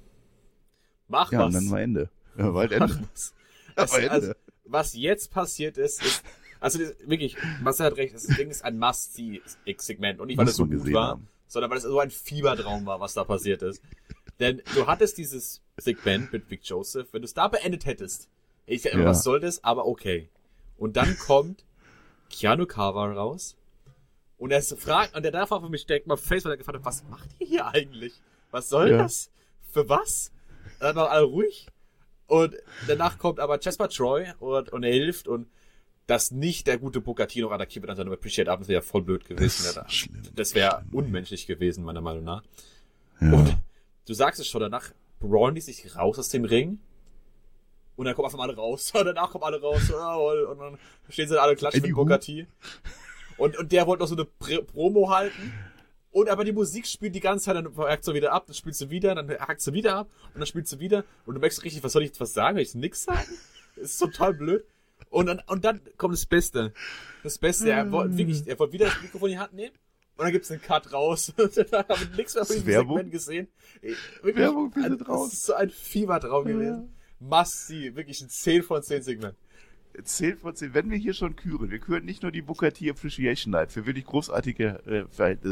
Ja, und dann war Ende. Ja, war halt Ende. Also, was jetzt passiert ist also wirklich, Marcel hat recht, das Ding ist ein Must-See-Segment. Und nicht, weil es so gut war, sondern weil es so ein Fiebertraum war, was da passiert ist. Denn du hattest dieses Segment mit Vic Joseph, wenn du es da beendet hättest, was soll das, aber okay. Und dann kommt Keanu Carver raus und er fragt, und der darf auf mich direkt mal face, weil er gefragt hat, was macht ihr hier eigentlich? Was soll das? Für was? Dann waren alle ruhig. Und danach kommt aber Jasper Troy und er hilft und dass nicht der gute Booker T noch attackiert wird an seinem Appreciate Up, das wäre ja voll blöd gewesen. Das wäre unmenschlich gewesen, meiner Meinung nach. Ja. Und du sagst es schon, danach brawlen die sich raus aus dem Ring und dann kommen einfach alle raus. Und danach kommen alle raus und dann stehen sie alle klatschen mit Booker T. Und der wollte noch so eine Promo halten. Und aber die Musik spielt die ganze Zeit, dann hackt sie wieder ab, dann spielt sie wieder, dann hackt sie wieder ab und dann spielt sie wieder. Und du merkst richtig, was soll ich was sagen? Will ich nix sagen? Das ist total blöd. Und dann kommt das Beste. Er wollte wieder das Mikrofon in die Hand nehmen. Und dann gibt's einen Cut raus. Da haben wir nichts mehr von diesem Segment gesehen. Wirklich, Werbung findet raus. Das ist so ein Fiebertraum gewesen. Must-see. Wirklich ein 10 von 10 Segment. 10 von 10. Wenn wir hier schon küren, wir küren nicht nur die Booker T Appreciation Night für wirklich großartige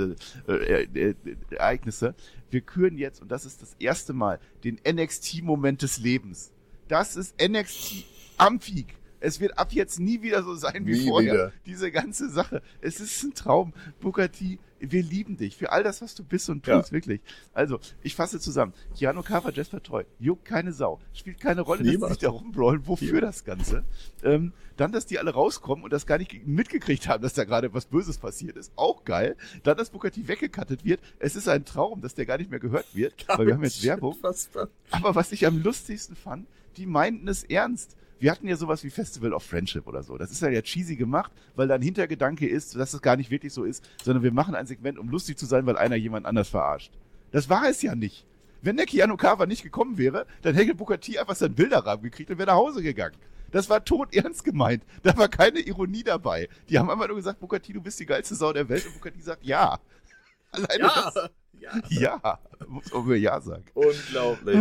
Ereignisse. Wir küren jetzt, und das ist das erste Mal, den NXT-Moment des Lebens. Das ist NXT am Peak. Es wird ab jetzt nie wieder so sein wie vorher. Wieder. Diese ganze Sache. Es ist ein Traum. Booker T, wir lieben dich für all das, was du bist und tust, wirklich. Also, ich fasse zusammen. Keanu Carver, Jasper Troy, juckt keine Sau. Spielt keine Rolle, dass sie sich da rumbrawlen. Wofür das Ganze? Dann, dass die alle rauskommen und das gar nicht mitgekriegt haben, dass da gerade was Böses passiert ist. Auch geil. Dann, dass Booker T weggekattet wird. Es ist ein Traum, dass der gar nicht mehr gehört wird. Weil wir haben jetzt Werbung. Aber was ich am lustigsten fand, die meinten es ernst. Wir hatten ja sowas wie Festival of Friendship oder so. Das ist ja cheesy gemacht, weil da ein Hintergedanke ist, dass es gar nicht wirklich so ist, sondern wir machen ein Segment, um lustig zu sein, weil einer jemand anders verarscht. Das war es ja nicht. Wenn der Keanu Carver nicht gekommen wäre, dann hätte Booker T einfach seinen Bilderrahmen gekriegt und wäre nach Hause gegangen. Das war todernst gemeint. Da war keine Ironie dabei. Die haben einfach nur gesagt, Booker T, du bist die geilste Sau der Welt. Und Booker T sagt, ja. Alleine das. Ja. Muss auch nur Ja sagen. Unglaublich.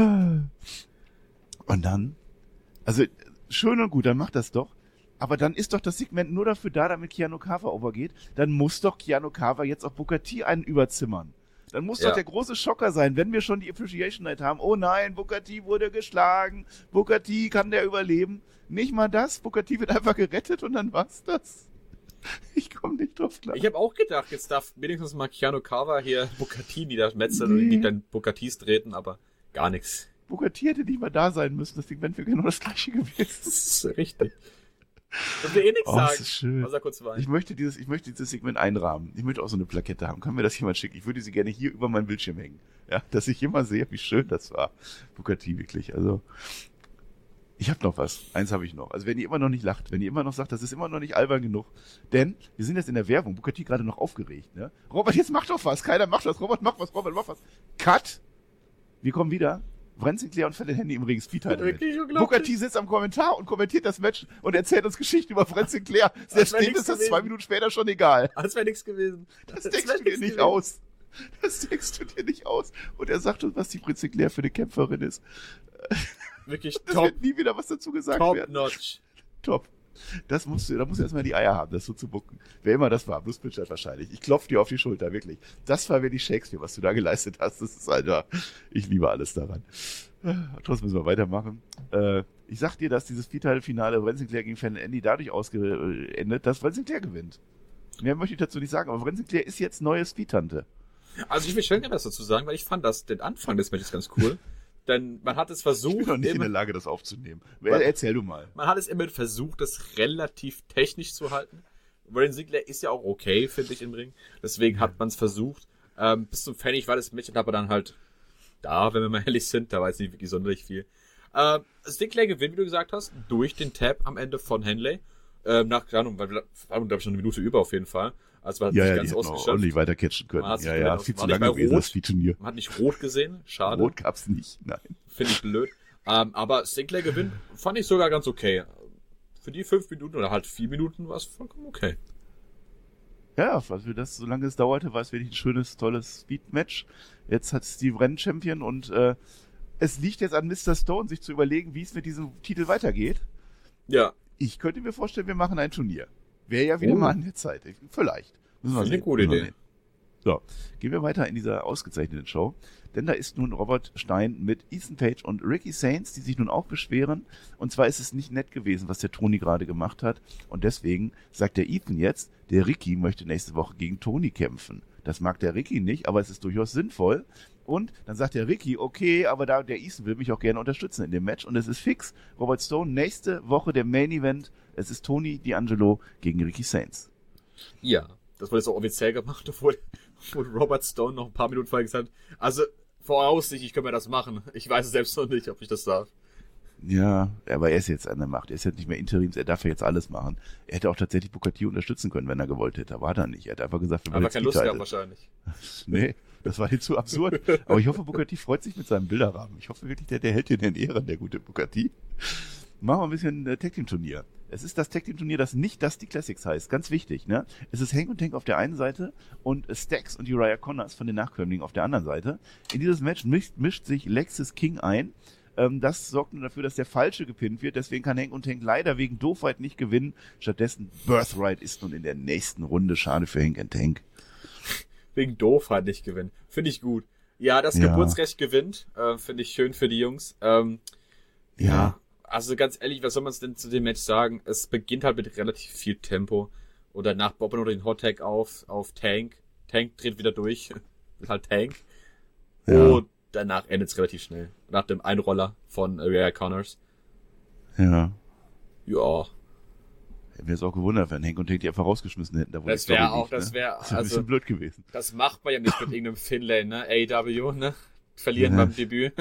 Und dann, also, schön und gut, dann macht das doch. Aber dann ist doch das Segment nur dafür da, damit Keanu Carver overgeht. Dann muss doch Keanu Carver jetzt auf Booker T einen überzimmern. Dann muss doch der große Schocker sein, wenn wir schon die Appreciation Night haben. Oh nein, Booker T wurde geschlagen. Booker T, kann der überleben? Nicht mal das. Booker T wird einfach gerettet und dann war's das. Ich komme nicht drauf klar. Ich habe auch gedacht, jetzt darf wenigstens mal Keanu Carver hier Booker T niedermetzeln und nicht dann Booker T's treten, aber gar nichts. Booker T hätte nicht mal da sein müssen. Das Segment wäre genau das gleiche gewesen. Das ist richtig. Und wir nichts sagen. Das ist schön. Kurz ich möchte dieses Segment einrahmen. Ich möchte auch so eine Plakette haben. Kann mir das jemand schicken? Ich würde sie gerne hier über meinen Bildschirm hängen. Ja, dass ich immer sehe, wie schön das war. Booker T wirklich. Also, ich habe noch was. Eins habe ich noch. Also, wenn ihr immer noch nicht lacht, wenn ihr immer noch sagt, das ist immer noch nicht albern genug. Denn, wir sind jetzt in der Werbung. Booker T gerade noch aufgeregt, ne? Robert, jetzt mach doch was. Keiner macht was. Robert, mach was. Cut. Wir kommen wieder. Brent Sinclair und Fallon Henry im Ring, Booker T sitzt am Kommentar und kommentiert das Match und erzählt uns Geschichten über Brent Sinclair. Selbst dem ist das 2 Minuten später schon egal. Als wäre nichts gewesen. Das denkst du dir nicht aus. Das denkst du dir nicht aus. Und er sagt uns, was die Brent Sinclair für eine Kämpferin ist. Wirklich das top. Wird nie wieder was dazu gesagt werden. Top-notch. Top. Da musst du erstmal die Eier haben, das so zu bucken. Wer immer das war, Bruce Pritchard wahrscheinlich. Ich klopfe dir auf die Schulter, wirklich. Das war wirklich Shakespeare, was du da geleistet hast. Das ist, Alter, ich liebe alles daran. Trotzdem müssen wir weitermachen. Ich sag dir, dass dieses Viertelfinale Brent Sinclair gegen Fallon Henry dadurch ausgeendet, dass Brent Sinclair gewinnt. Mehr möchte ich dazu nicht sagen, aber Brent Sinclair ist jetzt neue Speedtante. Also ich will schon gerne was dazu sagen, weil ich fand den Anfang des Matches ganz cool. Denn man hat es versucht... Ich bin noch nicht in der Lage, das aufzunehmen. Erzähl du mal. Man hat es immer versucht, das relativ technisch zu halten. Brent Sinclair ist ja auch okay, finde ich, im Ring. Deswegen hat man es versucht. Bis zum Finish war das Match aber dann halt da, wenn wir mal ehrlich sind. Da war jetzt nicht wirklich sonderlich viel. Sinclair gewinnt, wie du gesagt hast, durch den Tap am Ende von Henley. Nach, keine Ahnung, weil wir waren, glaube ich, noch eine Minute über auf jeden Fall. Also man hat nicht ganz ausgeschöpft. ordentlich weiter catchen können. Viel zu lange gewesen, das Turnier. Man hat nicht rot gesehen, schade. Rot gab's nicht, nein. Finde ich blöd. Aber Sinclair gewinnt, fand ich sogar ganz okay. Für die 5 Minuten oder halt 4 Minuten war es vollkommen okay. Ja, also solange es dauerte, war es wirklich ein schönes, tolles Speed-Match. Jetzt hat Steve Renn-Champion und es liegt jetzt an Mr. Stone, sich zu überlegen, wie es mit diesem Titel weitergeht. Ja. Ich könnte mir vorstellen, wir machen ein Turnier. Wäre ja wieder mal an der Zeit. Vielleicht. Müssen wir sehen. Eine gute Idee. So, gehen wir weiter in dieser ausgezeichneten Show. Denn da ist nun Robert Stein mit Ethan Page und Ricky Sainz, die sich nun auch beschweren. Und zwar ist es nicht nett gewesen, was der Tony gerade gemacht hat. Und deswegen sagt der Ethan jetzt, der Ricky möchte nächste Woche gegen Tony kämpfen. Das mag der Ricky nicht, aber es ist durchaus sinnvoll. Und dann sagt der Ricky, okay, aber der Ethan will mich auch gerne unterstützen in dem Match. Und es ist fix. Robert Stone, nächste Woche der Main Event. Es ist Tony D'Angelo gegen Ricky Sainz. Ja, das wurde jetzt auch offiziell gemacht, obwohl Robert Stone noch ein paar Minuten vorher gesagt hat, also voraussichtlich, ich kann mir das machen. Ich weiß es selbst noch nicht, ob ich das darf. Ja, aber er ist jetzt an der Macht. Er ist jetzt nicht mehr Interims, er darf ja jetzt alles machen. Er hätte auch tatsächlich Booker T unterstützen können, wenn er gewollt hätte. Aber hat er nicht. Er hat einfach gesagt, wir wollen aber keine Lust gehabt wahrscheinlich. Nee, das war jetzt zu absurd. Aber ich hoffe, Booker T freut sich mit seinem Bilderrahmen. Ich hoffe wirklich, der hält ihn in Ehren, der gute Booker T. Machen wir ein bisschen Tag-Team-Turnier. Es ist das Tag-Team-Turnier, das nicht Dusty Classics heißt. Ganz wichtig, ne? Es ist Hank und Tank auf der einen Seite und Stax und Uriah Connors von den Nachkömmlingen auf der anderen Seite. In dieses Match mischt sich Lexis King ein. Das sorgt nur dafür, dass der Falsche gepinnt wird. Deswegen kann Hank und Tank leider wegen Doofheit nicht gewinnen. Stattdessen Birthright ist nun in der nächsten Runde. Schade für Hank und Tank. Wegen Doofheit nicht gewinnen. Finde ich gut. Ja, das Geburtsrecht gewinnt. Finde ich schön für die Jungs. Ja. Also ganz ehrlich, was soll man denn zu dem Match sagen? Es beginnt halt mit relativ viel Tempo. Und danach boppen oder den Hot Tag auf Tank. Tank dreht wieder durch. Ist halt Tank. Ja. Und danach endet es relativ schnell. Nach dem Einroller von Uriah Connors. Ja. Ja. Hätten wir es auch gewundert, wenn Hank und Tank die einfach rausgeschmissen hätten. Das wäre auch, das wäre ein bisschen blöd gewesen. Das macht man ja nicht mit irgendeinem Finlay, ne? AEW, ne? Verlieren beim Debüt.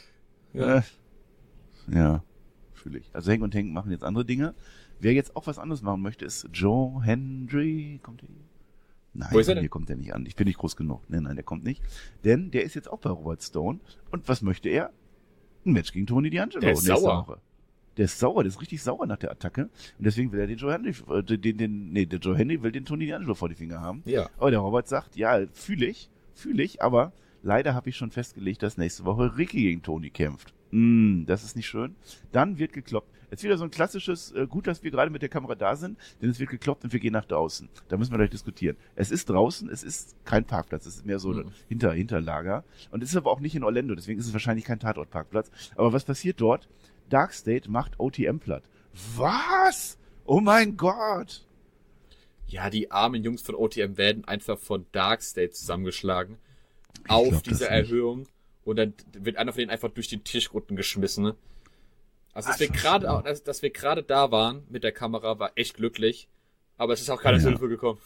Ja. Fühle ich. Also Hank und Tank machen jetzt andere Dinge. Wer jetzt auch was anderes machen möchte, ist Joe Hendry. Kommt der hier? Nein, wo ist er denn? Hier kommt er nicht an. Ich bin nicht groß genug. Nein, der kommt nicht. Denn der ist jetzt auch bei Robert Stone. Und was möchte er? Ein Match gegen Tony D'Angelo. Der ist sauer. Der ist sauer, der ist richtig sauer nach der Attacke. Und deswegen will er den Joe Hendry, der Joe Hendry will den Tony D'Angelo vor die Finger haben. Ja. Aber der Robert sagt, ja, fühle ich, aber leider habe ich schon festgelegt, dass nächste Woche Ricky gegen Tony kämpft. Das ist nicht schön. Dann wird gekloppt. Jetzt wieder so ein klassisches, gut, dass wir gerade mit der Kamera da sind, denn es wird gekloppt und wir gehen nach draußen. Da müssen wir gleich diskutieren. Es ist draußen, es ist kein Parkplatz, es ist mehr so ein Hinterlager. Und es ist aber auch nicht in Orlando, deswegen ist es wahrscheinlich kein Tatortparkplatz. Aber was passiert dort? Dark State macht OTM platt. Was? Oh mein Gott! Ja, die armen Jungs von OTM werden einfach von Dark State zusammengeschlagen. Auf diese Erhöhung. Und dann wird einer von denen einfach durch den Tisch unten geschmissen. Ne? Also, dass wir gerade da waren mit der Kamera, war echt glücklich. Aber es ist auch keine Hilfe gekommen.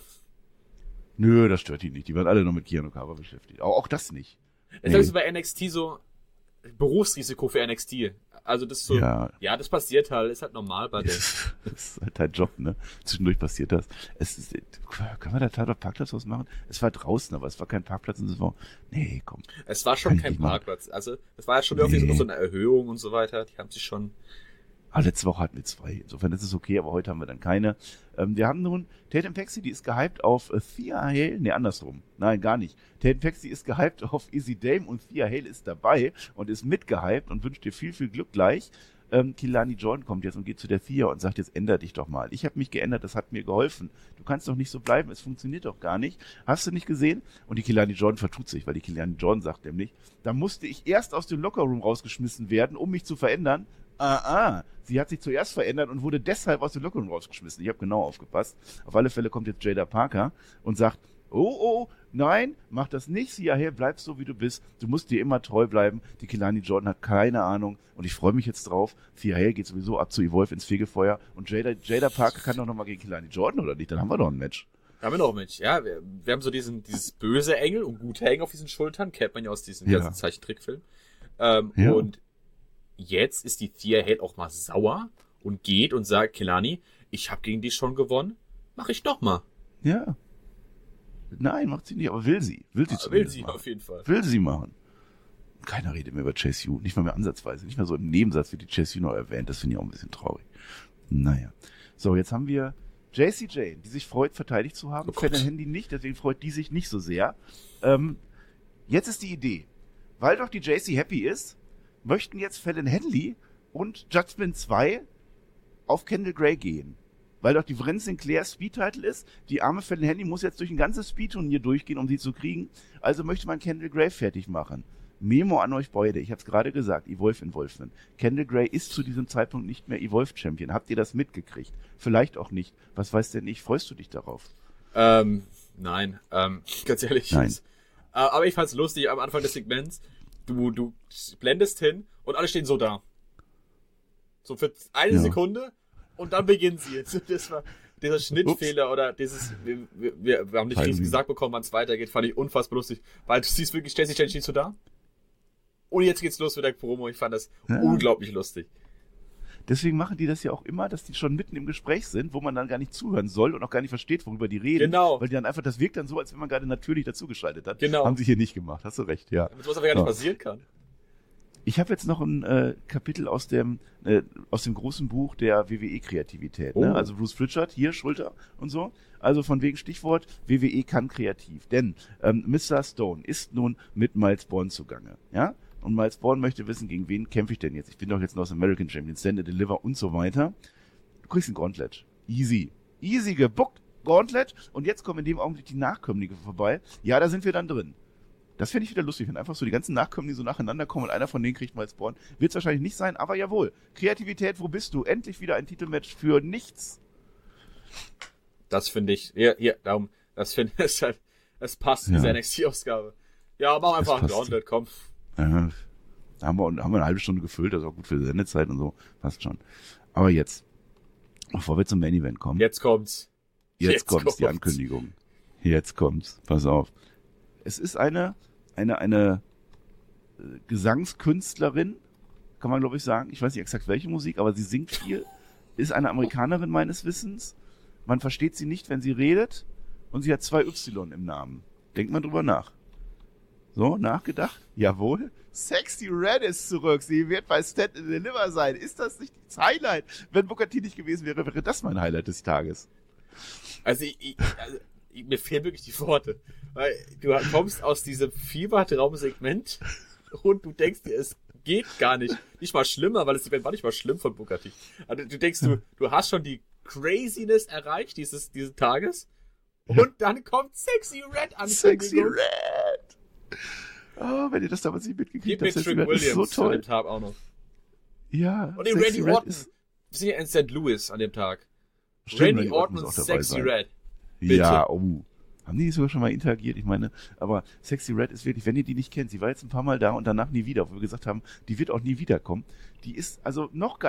Nö, das stört die nicht. Die waren alle noch mit Keanu Carver beschäftigt. Auch das nicht. Jetzt ist bei NXT so Berufsrisiko für NXT. Also das ist so, ja, das passiert halt, ist halt normal bei denen. Das ist halt dein Job, ne? Zwischendurch passiert das. Können wir da Tatort Parkplatz was machen? Es war draußen, aber es war kein Parkplatz und es war, nee, komm. Es war schon kein Parkplatz. Also, es war ja schon irgendwie so eine Erhöhung und so weiter. Die haben sich schon. Letzte Woche hatten wir 2. Insofern ist es okay, aber heute haben wir dann keine. Wir haben nun Tatum Paxi, die ist gehypt auf Thea Hale. Nee, andersrum. Nein, gar nicht. Tatum Paxi ist gehypt auf Izzy Dame und Thea Hale ist dabei und ist mitgehypt und wünscht dir viel, viel Glück gleich. Kilani Jordan kommt jetzt und geht zu der Thea und sagt, jetzt änder dich doch mal. Ich habe mich geändert, das hat mir geholfen. Du kannst doch nicht so bleiben, es funktioniert doch gar nicht. Hast du nicht gesehen? Und die Kilani Jordan vertut sich, weil die Kilani Jordan sagt nämlich, da musste ich erst aus dem Lockerroom rausgeschmissen werden, um mich zu verändern. Sie hat sich zuerst verändert und wurde deshalb aus dem Lockerroom rausgeschmissen. Ich habe genau aufgepasst. Auf alle Fälle kommt jetzt Jada Parker und sagt, nein, mach das nicht, sieh her, bleib so, wie du bist. Du musst dir immer treu bleiben. Die Kilani Jordan hat keine Ahnung und ich freue mich jetzt drauf. Thea Hale geht sowieso ab zu Evolve ins Fegefeuer und Jada Parker kann doch nochmal gegen Kilani Jordan, oder nicht? Dann haben wir doch ein Match. Haben wir noch ein Match, ja. Wir haben so dieses böse Engel und gute Engel auf diesen Schultern, kennt man ja aus diesem ganzen Zeichentrickfilm. Und jetzt ist die Thea Hale auch mal sauer und geht und sagt, Kelani, ich habe gegen dich schon gewonnen, mach ich doch mal. Ja. Nein, macht sie nicht, aber will sie. Will sie auf jeden Fall. Will sie machen. Keiner redet mehr über Chase U, nicht mal mehr ansatzweise, nicht mehr so im Nebensatz wird die Chase U noch erwähnt, das finde ich auch ein bisschen traurig. Naja. So, jetzt haben wir Jacy Jayne, die sich freut, verteidigt zu haben. Fallon Henley nicht, deswegen freut die sich nicht so sehr. Jetzt ist die Idee, weil doch die Jacy happy ist, möchten jetzt Fallon Henley und Judgment 2 auf Kendall Gray gehen. Weil doch die Vren Sinclair Speed-Title ist. Die arme Fallon Henley muss jetzt durch ein ganzes Speed-Turnier durchgehen, um sie zu kriegen. Also möchte man Kendall Gray fertig machen. Memo an euch beide. Ich habe es gerade gesagt. Evolve Involvement. Kendall Gray ist zu diesem Zeitpunkt nicht mehr Evolve Champion. Habt ihr das mitgekriegt? Vielleicht auch nicht. Was weiß denn ich? Freust du dich darauf? Nein. Ganz ehrlich. Nein. Aber ich fand's lustig am Anfang des Segments. Du blendest hin und alle stehen so da. So für eine Sekunde und dann beginnen sie jetzt. Das war dieser Schnittfehler oder dieses, wir haben nicht richtig gesagt bekommen, wann es weitergeht, fand ich unfassbar lustig. Weil du siehst wirklich, Jacy Jayne steht so da. Und jetzt geht's los mit der Promo. Ich fand das unglaublich lustig. Deswegen machen die das ja auch immer, dass die schon mitten im Gespräch sind, wo man dann gar nicht zuhören soll und auch gar nicht versteht, worüber die reden. Genau. Weil die dann einfach, das wirkt dann so, als wenn man gerade natürlich dazugeschaltet hat. Genau. Haben sie hier nicht gemacht. Hast du recht, ja. Damit sowas aber gar nicht passieren kann. Ich habe jetzt noch ein Kapitel aus dem großen Buch der WWE-Kreativität. Ne? Also Bruce Pritchard, hier, Schulter und so. Also von wegen Stichwort, WWE kann kreativ. Denn Mr. Stone ist nun mit Miles Bourne zugange. Ja? Und Miles Bourne möchte wissen, gegen wen kämpfe ich denn jetzt? Ich bin doch jetzt noch American Champion, Stand and Deliver und so weiter. Du kriegst ein Gauntlet. Easy. Easy gebuckt. Gauntlet. Und jetzt kommen in dem Augenblick die Nachkömmlinge vorbei. Ja, da sind wir dann drin. Das fände ich wieder lustig, wenn einfach so die ganzen Nachkömmlinge so nacheinander kommen und einer von denen kriegt Miles Bourne. Wird es wahrscheinlich nicht sein, aber jawohl. Kreativität, wo bist du? Endlich wieder ein Titelmatch für nichts. Das finde ich, darum, das finde ich halt, es passt in diese NXT-Ausgabe. Ja, mach einfach ein Gauntlet, komm. Da haben wir eine halbe Stunde gefüllt, das ist auch gut für die Sendezeit und so. Passt schon. Aber jetzt, bevor wir zum Main Event kommen. Jetzt kommt's. Jetzt kommt's, die Ankündigung. Jetzt kommt's. Pass auf. Es ist eine Gesangskünstlerin, kann man glaube ich sagen. Ich weiß nicht exakt welche Musik, aber sie singt viel. Ist eine Amerikanerin meines Wissens. Man versteht sie nicht, wenn sie redet. Und sie hat 2 Y im Namen. Denkt mal drüber nach. So, nachgedacht? Jawohl. Sexy Red ist zurück. Sie wird bei Stand and Deliver sein. Ist das nicht das Highlight? Wenn Booker T nicht gewesen wäre, wäre das mein Highlight des Tages. Also, mir fehlen wirklich die Worte. Weil du kommst aus diesem Fiebertraum-Segment und du denkst dir, es geht gar nicht. Nicht mal schlimmer, weil das Event war nicht mal schlimm von Booker T. Also du denkst, du hast schon die Craziness erreicht dieses Tages und dann kommt Sexy Red an. Sexy Red! Oh, wenn ihr das damals nicht mitgekriegt habt, Sexy Red ist so toll. An dem Tag auch noch. Ja. Und den Randy Orton. Wir sind ja in St. Louis an dem Tag. Stimmt, Randy Orton und Sexy Red. Bitte. Ja, haben die sogar schon mal interagiert? Ich meine, aber Sexy Red ist wirklich, wenn ihr die nicht kennt, sie war jetzt ein paar Mal da und danach nie wieder, wo wir gesagt haben, die wird auch nie wiederkommen. Die ist also noch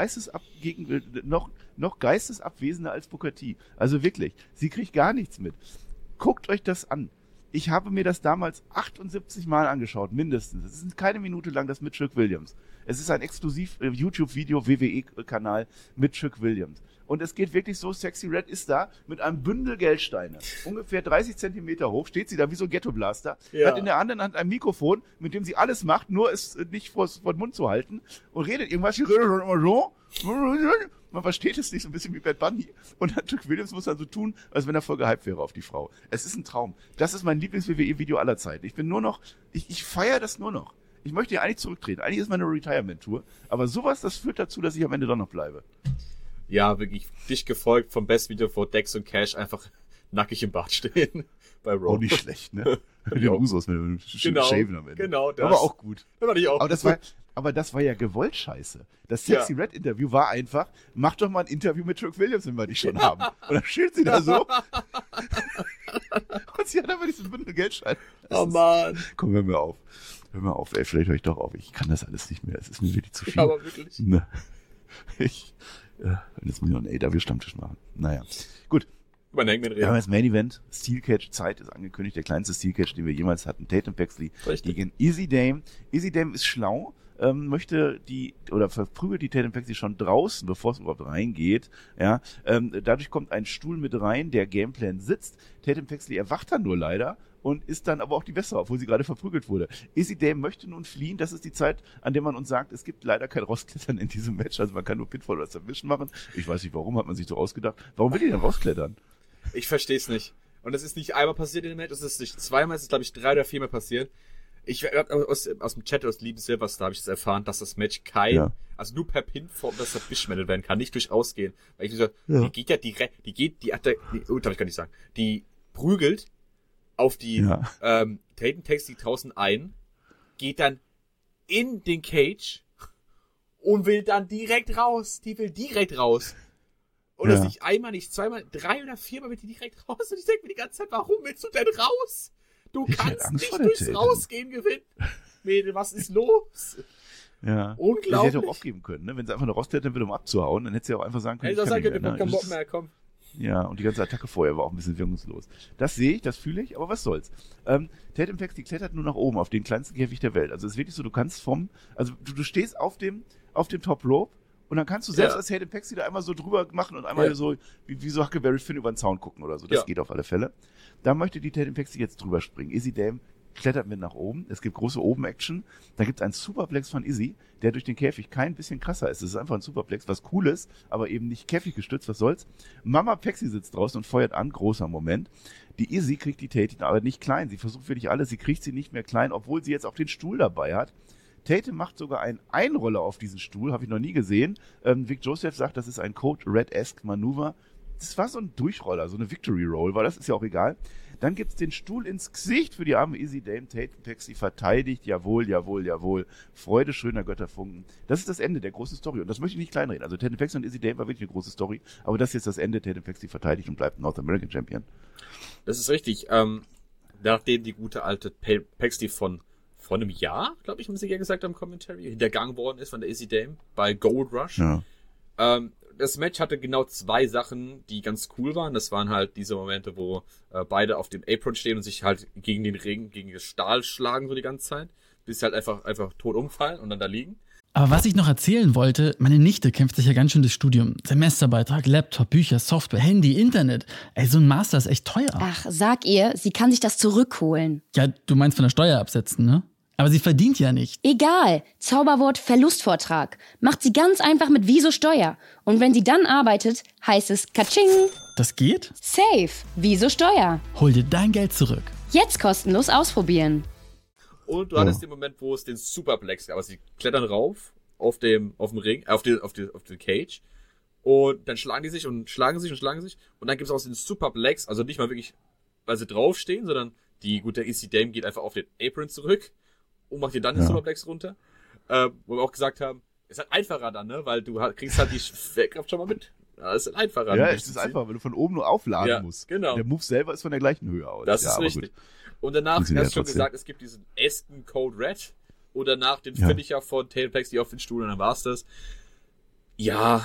geistesabwesender als Booker T. Also wirklich, sie kriegt gar nichts mit. Guckt euch das an. Ich habe mir das damals 78 Mal angeschaut, mindestens. Es ist keine Minute lang das mit Trick Williams. Es ist ein exklusiv YouTube-Video, WWE-Kanal mit Trick Williams. Und es geht wirklich so, Sexy Red ist da mit einem Bündel Geldsteine. Ungefähr 30 Zentimeter hoch, steht sie da wie so ein Ghetto-Blaster. Ja. Hat in der anderen Hand ein Mikrofon, mit dem sie alles macht, nur es nicht vor den Mund zu halten. Und redet irgendwas, sie redet schon immer so. Man versteht es nicht, so ein bisschen wie Bad Bunny. Und Trick Williams muss dann so tun, als wenn er voll gehypt wäre auf die Frau. Es ist ein Traum. Das ist mein Lieblings-WWE-Video aller Zeiten. Ich feiere das nur noch. Ich möchte ja eigentlich zurücktreten. Eigentlich ist meine Retirement-Tour. Aber sowas, das führt dazu, dass ich am Ende doch noch bleibe. Ja, wirklich dicht gefolgt vom Best-Video, wo Dex und Cash einfach nackig im Bad stehen. Bei Raw. Auch nicht schlecht, ne? Mit den Usos, mit dem Shaven am Ende. Genau, das. Aber auch gut. Das fand ich auch gut. Aber das war ja gewollt scheiße. Das Sexy Red Interview war einfach, mach doch mal ein Interview mit Trick Williams, wenn wir die schon haben. Und dann steht sie da so. Und sie hat einfach diesen Bündel Geldschein. Oh Mann. Komm, hör mir auf. Hör mal auf, ey, vielleicht höre ich doch auf. Ich kann das alles nicht mehr. Es ist mir wirklich zu viel. Ja, aber wirklich. Ne. Jetzt muss ich noch einen AW-Stammtisch machen. Naja. Gut. Wir haben jetzt Main Event. Steel Cage Zeit ist angekündigt. Der kleinste Steel Cage, den wir jemals hatten. Tatum Paxley gegen Easy Dame. Easy Dame ist schlau. verprügelt die Tatum Paxi schon draußen, bevor es überhaupt reingeht. Ja, dadurch kommt ein Stuhl mit rein, der Gameplan sitzt. Tatum Paxi erwacht dann nur leider und ist dann aber auch die bessere, obwohl sie gerade verprügelt wurde. Izzy Dame möchte nun fliehen. Das ist die Zeit, an der man uns sagt, es gibt leider kein Rausklettern in diesem Match. Also man kann nur Pinfall oder Submission machen. Ich weiß nicht warum, hat man sich so ausgedacht. Warum will die denn rausklettern? Ich verstehe es nicht. Und es ist nicht einmal passiert in dem Match, es ist nicht zweimal, es ist glaube ich 3 oder 4 Mal passiert. Ich aus dem Chat aus Lieben Silverstar habe ich das erfahren, dass das Match also nur per Pinfall das Submission werden kann, nicht durch Ausgehen. Weil ich so, die geht ja direkt, darf ich gar nicht sagen, die prügelt auf die Tatum Paxi draußen ein, geht dann in den Cage und will dann direkt raus. Die will direkt raus. Und das nicht einmal, nicht zweimal, 3 oder 4 Mal wird die direkt raus. Und ich denke mir die ganze Zeit, warum willst du denn raus? Du kannst nicht durchs Rausgehen gewinnen. Mädel, was ist los? Ja. Unglaublich. Sie hätte auch aufgeben können, ne? Wenn sie einfach nur rausklettern will, um abzuhauen, dann hätte sie auch einfach sagen können, ich kann nicht mehr, keinen Bock mehr, komm. Ja, und die ganze Attacke vorher war auch ein bisschen wirkungslos. Das sehe ich, das fühle ich, aber was soll's. Tatum Paxi klettert nur nach oben auf den kleinsten Käfig der Welt. Also es ist wirklich so, du kannst du stehst auf dem Top Rope und dann kannst du selbst als Tatum Paxi da einmal so drüber machen und einmal so, wie so Huckleberry Finn über den Zaun gucken oder so. Das geht auf alle Fälle. Da möchte die Tatum Paxi jetzt drüber springen. Izzy Dame klettert mit nach oben. Es gibt große Oben-Action. Da gibt es einen Superplex von Izzy, der durch den Käfig kein bisschen krasser ist. Es ist einfach ein Superplex, was cool ist, aber eben nicht käfiggestützt, was soll's. Mama Paxi sitzt draußen und feuert an. Großer Moment. Die Izzy kriegt die Tatum aber nicht klein. Sie versucht wirklich alles. Sie kriegt sie nicht mehr klein, obwohl sie jetzt auch den Stuhl dabei hat. Tatum macht sogar einen Einroller auf diesen Stuhl, habe ich noch nie gesehen. Vic Joseph sagt, das ist ein Code Red-esque Manöver. Das war so ein Durchroller, so eine Victory Roll, weil das ist ja auch egal. Dann gibt's den Stuhl ins Gesicht für die arme Izzy Dame. Tatum Paxi verteidigt. Jawohl, jawohl, jawohl. Freude schöner Götterfunken. Das ist das Ende der großen Story. Und das möchte ich nicht kleinreden. Also Tatum Paxi und Izzy Dame war wirklich eine große Story. Aber das ist jetzt das Ende. Tatum Paxi verteidigt und bleibt North American Champion. Das ist richtig. Nachdem die gute alte Paxi von einem Jahr, glaube ich, haben sie ja gesagt am Commentary, hintergangen worden ist von der Izzy Dame bei Gold Rush. Ja. Das Match hatte genau 2 Sachen, die ganz cool waren. Das waren halt diese Momente, wo beide auf dem Apron stehen und sich halt gegen den Ring, gegen das Stahl schlagen so die ganze Zeit, bis sie halt einfach tot umfallen und dann da liegen. Aber was ich noch erzählen wollte, meine Nichte kämpft sich ja ganz schön das Studium. Semesterbeitrag, Laptop, Bücher, Software, Handy, Internet. Ey, so ein Master ist echt teuer. Ach, sag ihr, sie kann sich das zurückholen. Ja, du meinst von der Steuer absetzen, ne? Aber sie verdient ja nicht. Egal. Zauberwort Verlustvortrag. Macht sie ganz einfach mit Wieso Steuer. Und wenn sie dann arbeitet, heißt es Katsching. Das geht? Safe. Wieso Steuer. Hol dir dein Geld zurück. Jetzt kostenlos ausprobieren. Und du hattest den Moment, wo es den Superplex gab. Also sie klettern rauf auf dem Ring, auf den Cage. Und dann schlagen die sich und schlagen sich. Und dann gibt es auch den Superplex. Also nicht mal wirklich, weil sie draufstehen, sondern die gute Izzy Dame geht einfach auf den Apron zurück. Und macht dir dann den Superplex runter. Wo wir auch gesagt haben, ist halt einfacher dann, ne? Weil du kriegst halt die Schwerkraft schon mal mit. Ja, ist halt einfacher. Ja, es ist einfach, weil du von oben nur aufladen musst. Genau. Der Move selber ist von der gleichen Höhe aus. Das ist richtig. Gut. Und danach hast du schon gesagt, es gibt diesen Aston Code Red. Und danach den Finisher von Tatum Paxi auf den Stuhl und dann war's das. Ja.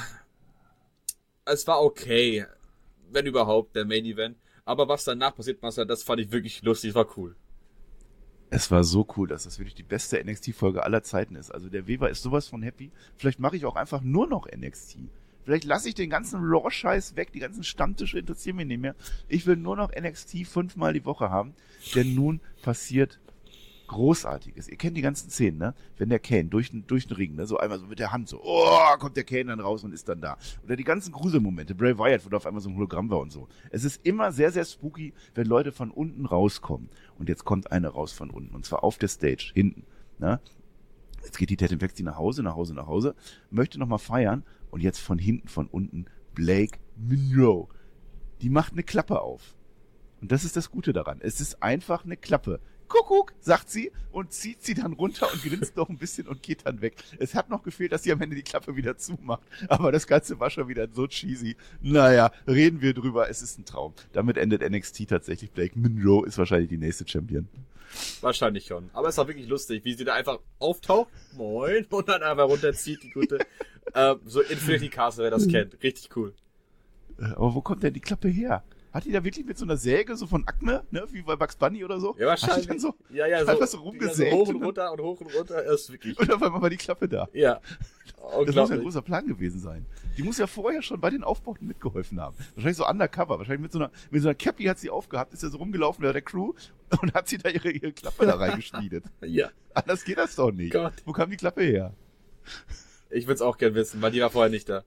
Es war okay. Wenn überhaupt, der Main Event. Aber was danach passiert, Marcel, das fand ich wirklich lustig, war cool. Es war so cool, dass das wirklich die beste NXT-Folge aller Zeiten ist. Also der Weber ist sowas von happy. Vielleicht mache ich auch einfach nur noch NXT. Vielleicht lasse ich den ganzen Raw-Scheiß weg, die ganzen Stammtische interessieren mich nicht mehr. Ich will nur noch NXT 5-mal die Woche haben, denn nun passiert Großartiges. Ihr kennt die ganzen Szenen, ne? Wenn der Kane durch den Ring, ne? So einmal so mit der Hand so, kommt der Kane dann raus und ist dann da. Oder die ganzen Gruselmomente, Bray Wyatt, wo da auf einmal so ein Hologramm war und so. Es ist immer sehr, sehr spooky, wenn Leute von unten rauskommen. Und jetzt kommt eine raus von unten. Und zwar auf der Stage, hinten, ne? Jetzt geht die Tatum Paxi nach Hause, möchte nochmal feiern. Und jetzt von hinten, von unten, Blake Monroe. Die macht eine Klappe auf. Und das ist das Gute daran. Es ist einfach eine Klappe. Kuckuck, sagt sie und zieht sie dann runter und grinst noch ein bisschen und geht dann weg. Es hat noch gefehlt, dass sie am Ende die Klappe wieder zumacht. Aber das Ganze war schon wieder so cheesy. Naja, reden wir drüber. Es ist ein Traum. Damit endet NXT tatsächlich. Blake Monroe ist wahrscheinlich die nächste Champion. Wahrscheinlich schon. Aber es war wirklich lustig, wie sie da einfach auftaucht. Moin. Und dann einfach runterzieht, die gute. So Infinity Castle, wer das kennt. Richtig cool. Aber wo kommt denn die Klappe her? Hat die da wirklich mit so einer Säge, so von Acme, ne, wie bei Bugs Bunny oder so? Ja, wahrscheinlich. Hat die dann so, ja, einfach so rumgesägt. So hoch und runter und hoch und runter, ist wirklich. Und auf einmal war die Klappe da. Ja. Das muss ja ein großer Plan gewesen sein. Die muss ja vorher schon bei den Aufbauten mitgeholfen haben. Wahrscheinlich so undercover. Wahrscheinlich mit so einer Cappy hat sie aufgehabt, ist ja so rumgelaufen bei der Crew und hat sie da ihre Klappe da reingeschmiedet. Ja. Anders geht das doch nicht. Gott. Wo kam die Klappe her? Ich würde es auch gern wissen, weil die war vorher nicht da.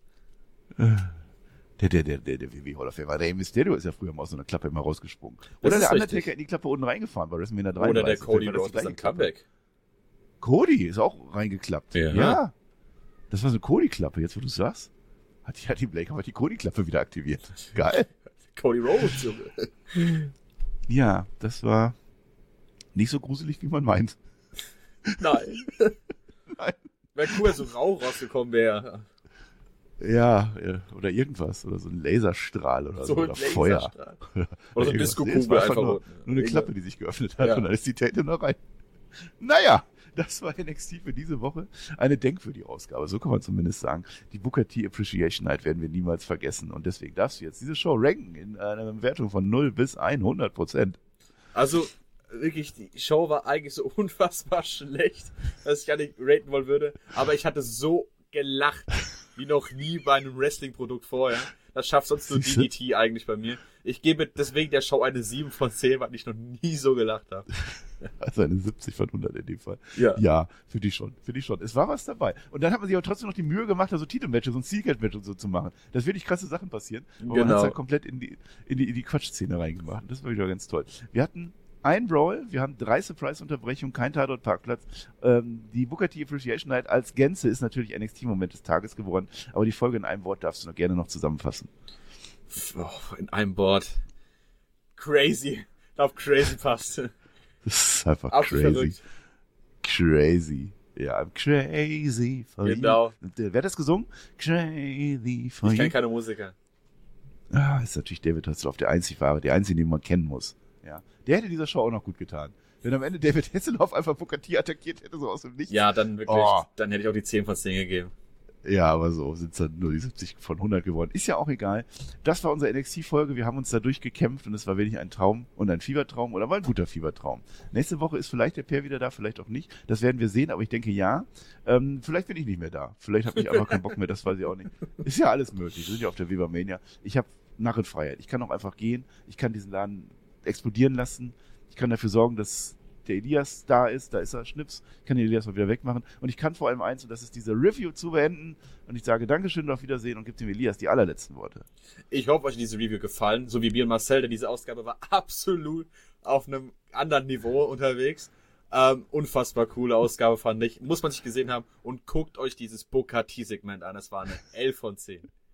Der WWE Hall of Famer, Rey Mysterio ist ja früher mal aus so einer Klappe immer rausgesprungen. Oder der Undertaker richtig. in die Klappe unten reingefahren bei WrestleMania 3. Oder der Cody Rhodes ist ein Comeback. Cody ist auch reingeklappt. Ja. Das war so eine Cody-Klappe, jetzt wo du sagst. Hat die Blake aber die Cody-Klappe wieder aktiviert. Geil. Cody Rhodes, Junge. Ja, das war nicht so gruselig, wie man meint. Nein. Nein. Wäre cool, wenn so Rauch rausgekommen wäre. Ja, oder irgendwas. Oder so ein Laserstrahl oder so. Oder Feuer. Oder so eine Disco-Kugel einfach. Nur eine Klappe, die sich geöffnet hat. Ja. Und dann ist die Tate noch rein. Naja, das war NXT für diese Woche. Eine denkwürdige Ausgabe, so kann man zumindest sagen. Die Booker T Appreciation Night werden wir niemals vergessen. Und deswegen darfst du jetzt diese Show ranken in einer Bewertung von 0 bis 100%. Also, wirklich, die Show war eigentlich so unfassbar schlecht, dass ich gar nicht raten wollen würde. Aber ich hatte so gelacht, wie noch nie bei einem Wrestling-Produkt vorher. Das schafft sonst nur DDT eigentlich bei mir. Ich gebe deswegen der Show eine 7 von 10, weil ich noch nie so gelacht habe. Also eine 70 von 100 in dem Fall. Ja, für die schon. Es war was dabei. Und dann hat man sich aber trotzdem noch die Mühe gemacht, also Titelmatches und Secret-Match und so zu machen. Dass wirklich krasse Sachen passieren. Und man hat es halt komplett in die Quatschszene reingemacht. Das war wieder ganz toll. Wir hatten ein Brawl, wir haben 3 Surprise-Unterbrechungen, kein Tatort-Parkplatz. Die Booker T Appreciation Night als Gänze ist natürlich NXT-Moment des Tages geworden, aber die Folge in einem Wort darfst du noch gerne noch zusammenfassen. Oh, in einem Wort. Crazy. Ich glaube, crazy passt. Das ist einfach crazy. Verrückt. Crazy. Ja, I'm crazy for genau. You. Wer hat das gesungen? Crazy for you. Ich kenne keine Musiker. Ist natürlich David Hasselhoff, der einzig wahre, der einzige, den man kennen muss. Ja, der hätte dieser Show auch noch gut getan. Wenn am Ende David Hasselhoff einfach Booker T attackiert hätte, so aus dem Nichts. Ja, dann wirklich, dann hätte ich auch die 10 von 10 gegeben. Ja, aber so sind es dann nur die 70 von 100 geworden. Ist ja auch egal. Das war unsere NXT-Folge. Wir haben uns da durchgekämpft und es war wirklich ein Traum und ein Fiebertraum oder war ein guter Fiebertraum. Nächste Woche ist vielleicht der Per wieder da, vielleicht auch nicht. Das werden wir sehen, aber ich denke ja. Vielleicht bin ich nicht mehr da. Vielleicht habe ich einfach keinen Bock mehr, das weiß ich auch nicht. Ist ja alles möglich. Wir sind ja auf der Webermania. Ich habe Narrenfreiheit. Ich kann auch einfach gehen. Ich kann diesen Laden explodieren lassen. Ich kann dafür sorgen, dass der Elias da ist er, Schnips, ich kann den Elias mal wieder wegmachen und ich kann vor allem eins, und das ist diese Review zu beenden und ich sage Dankeschön und auf Wiedersehen und gebe dem Elias die allerletzten Worte. Ich hoffe, euch diese Review gefallen, so wie Bier und Marcel, denn diese Ausgabe war absolut auf einem anderen Niveau unterwegs. Unfassbar coole Ausgabe fand ich, muss man sich gesehen haben und guckt euch dieses Booker T-Segment an, es war eine 11 von 10.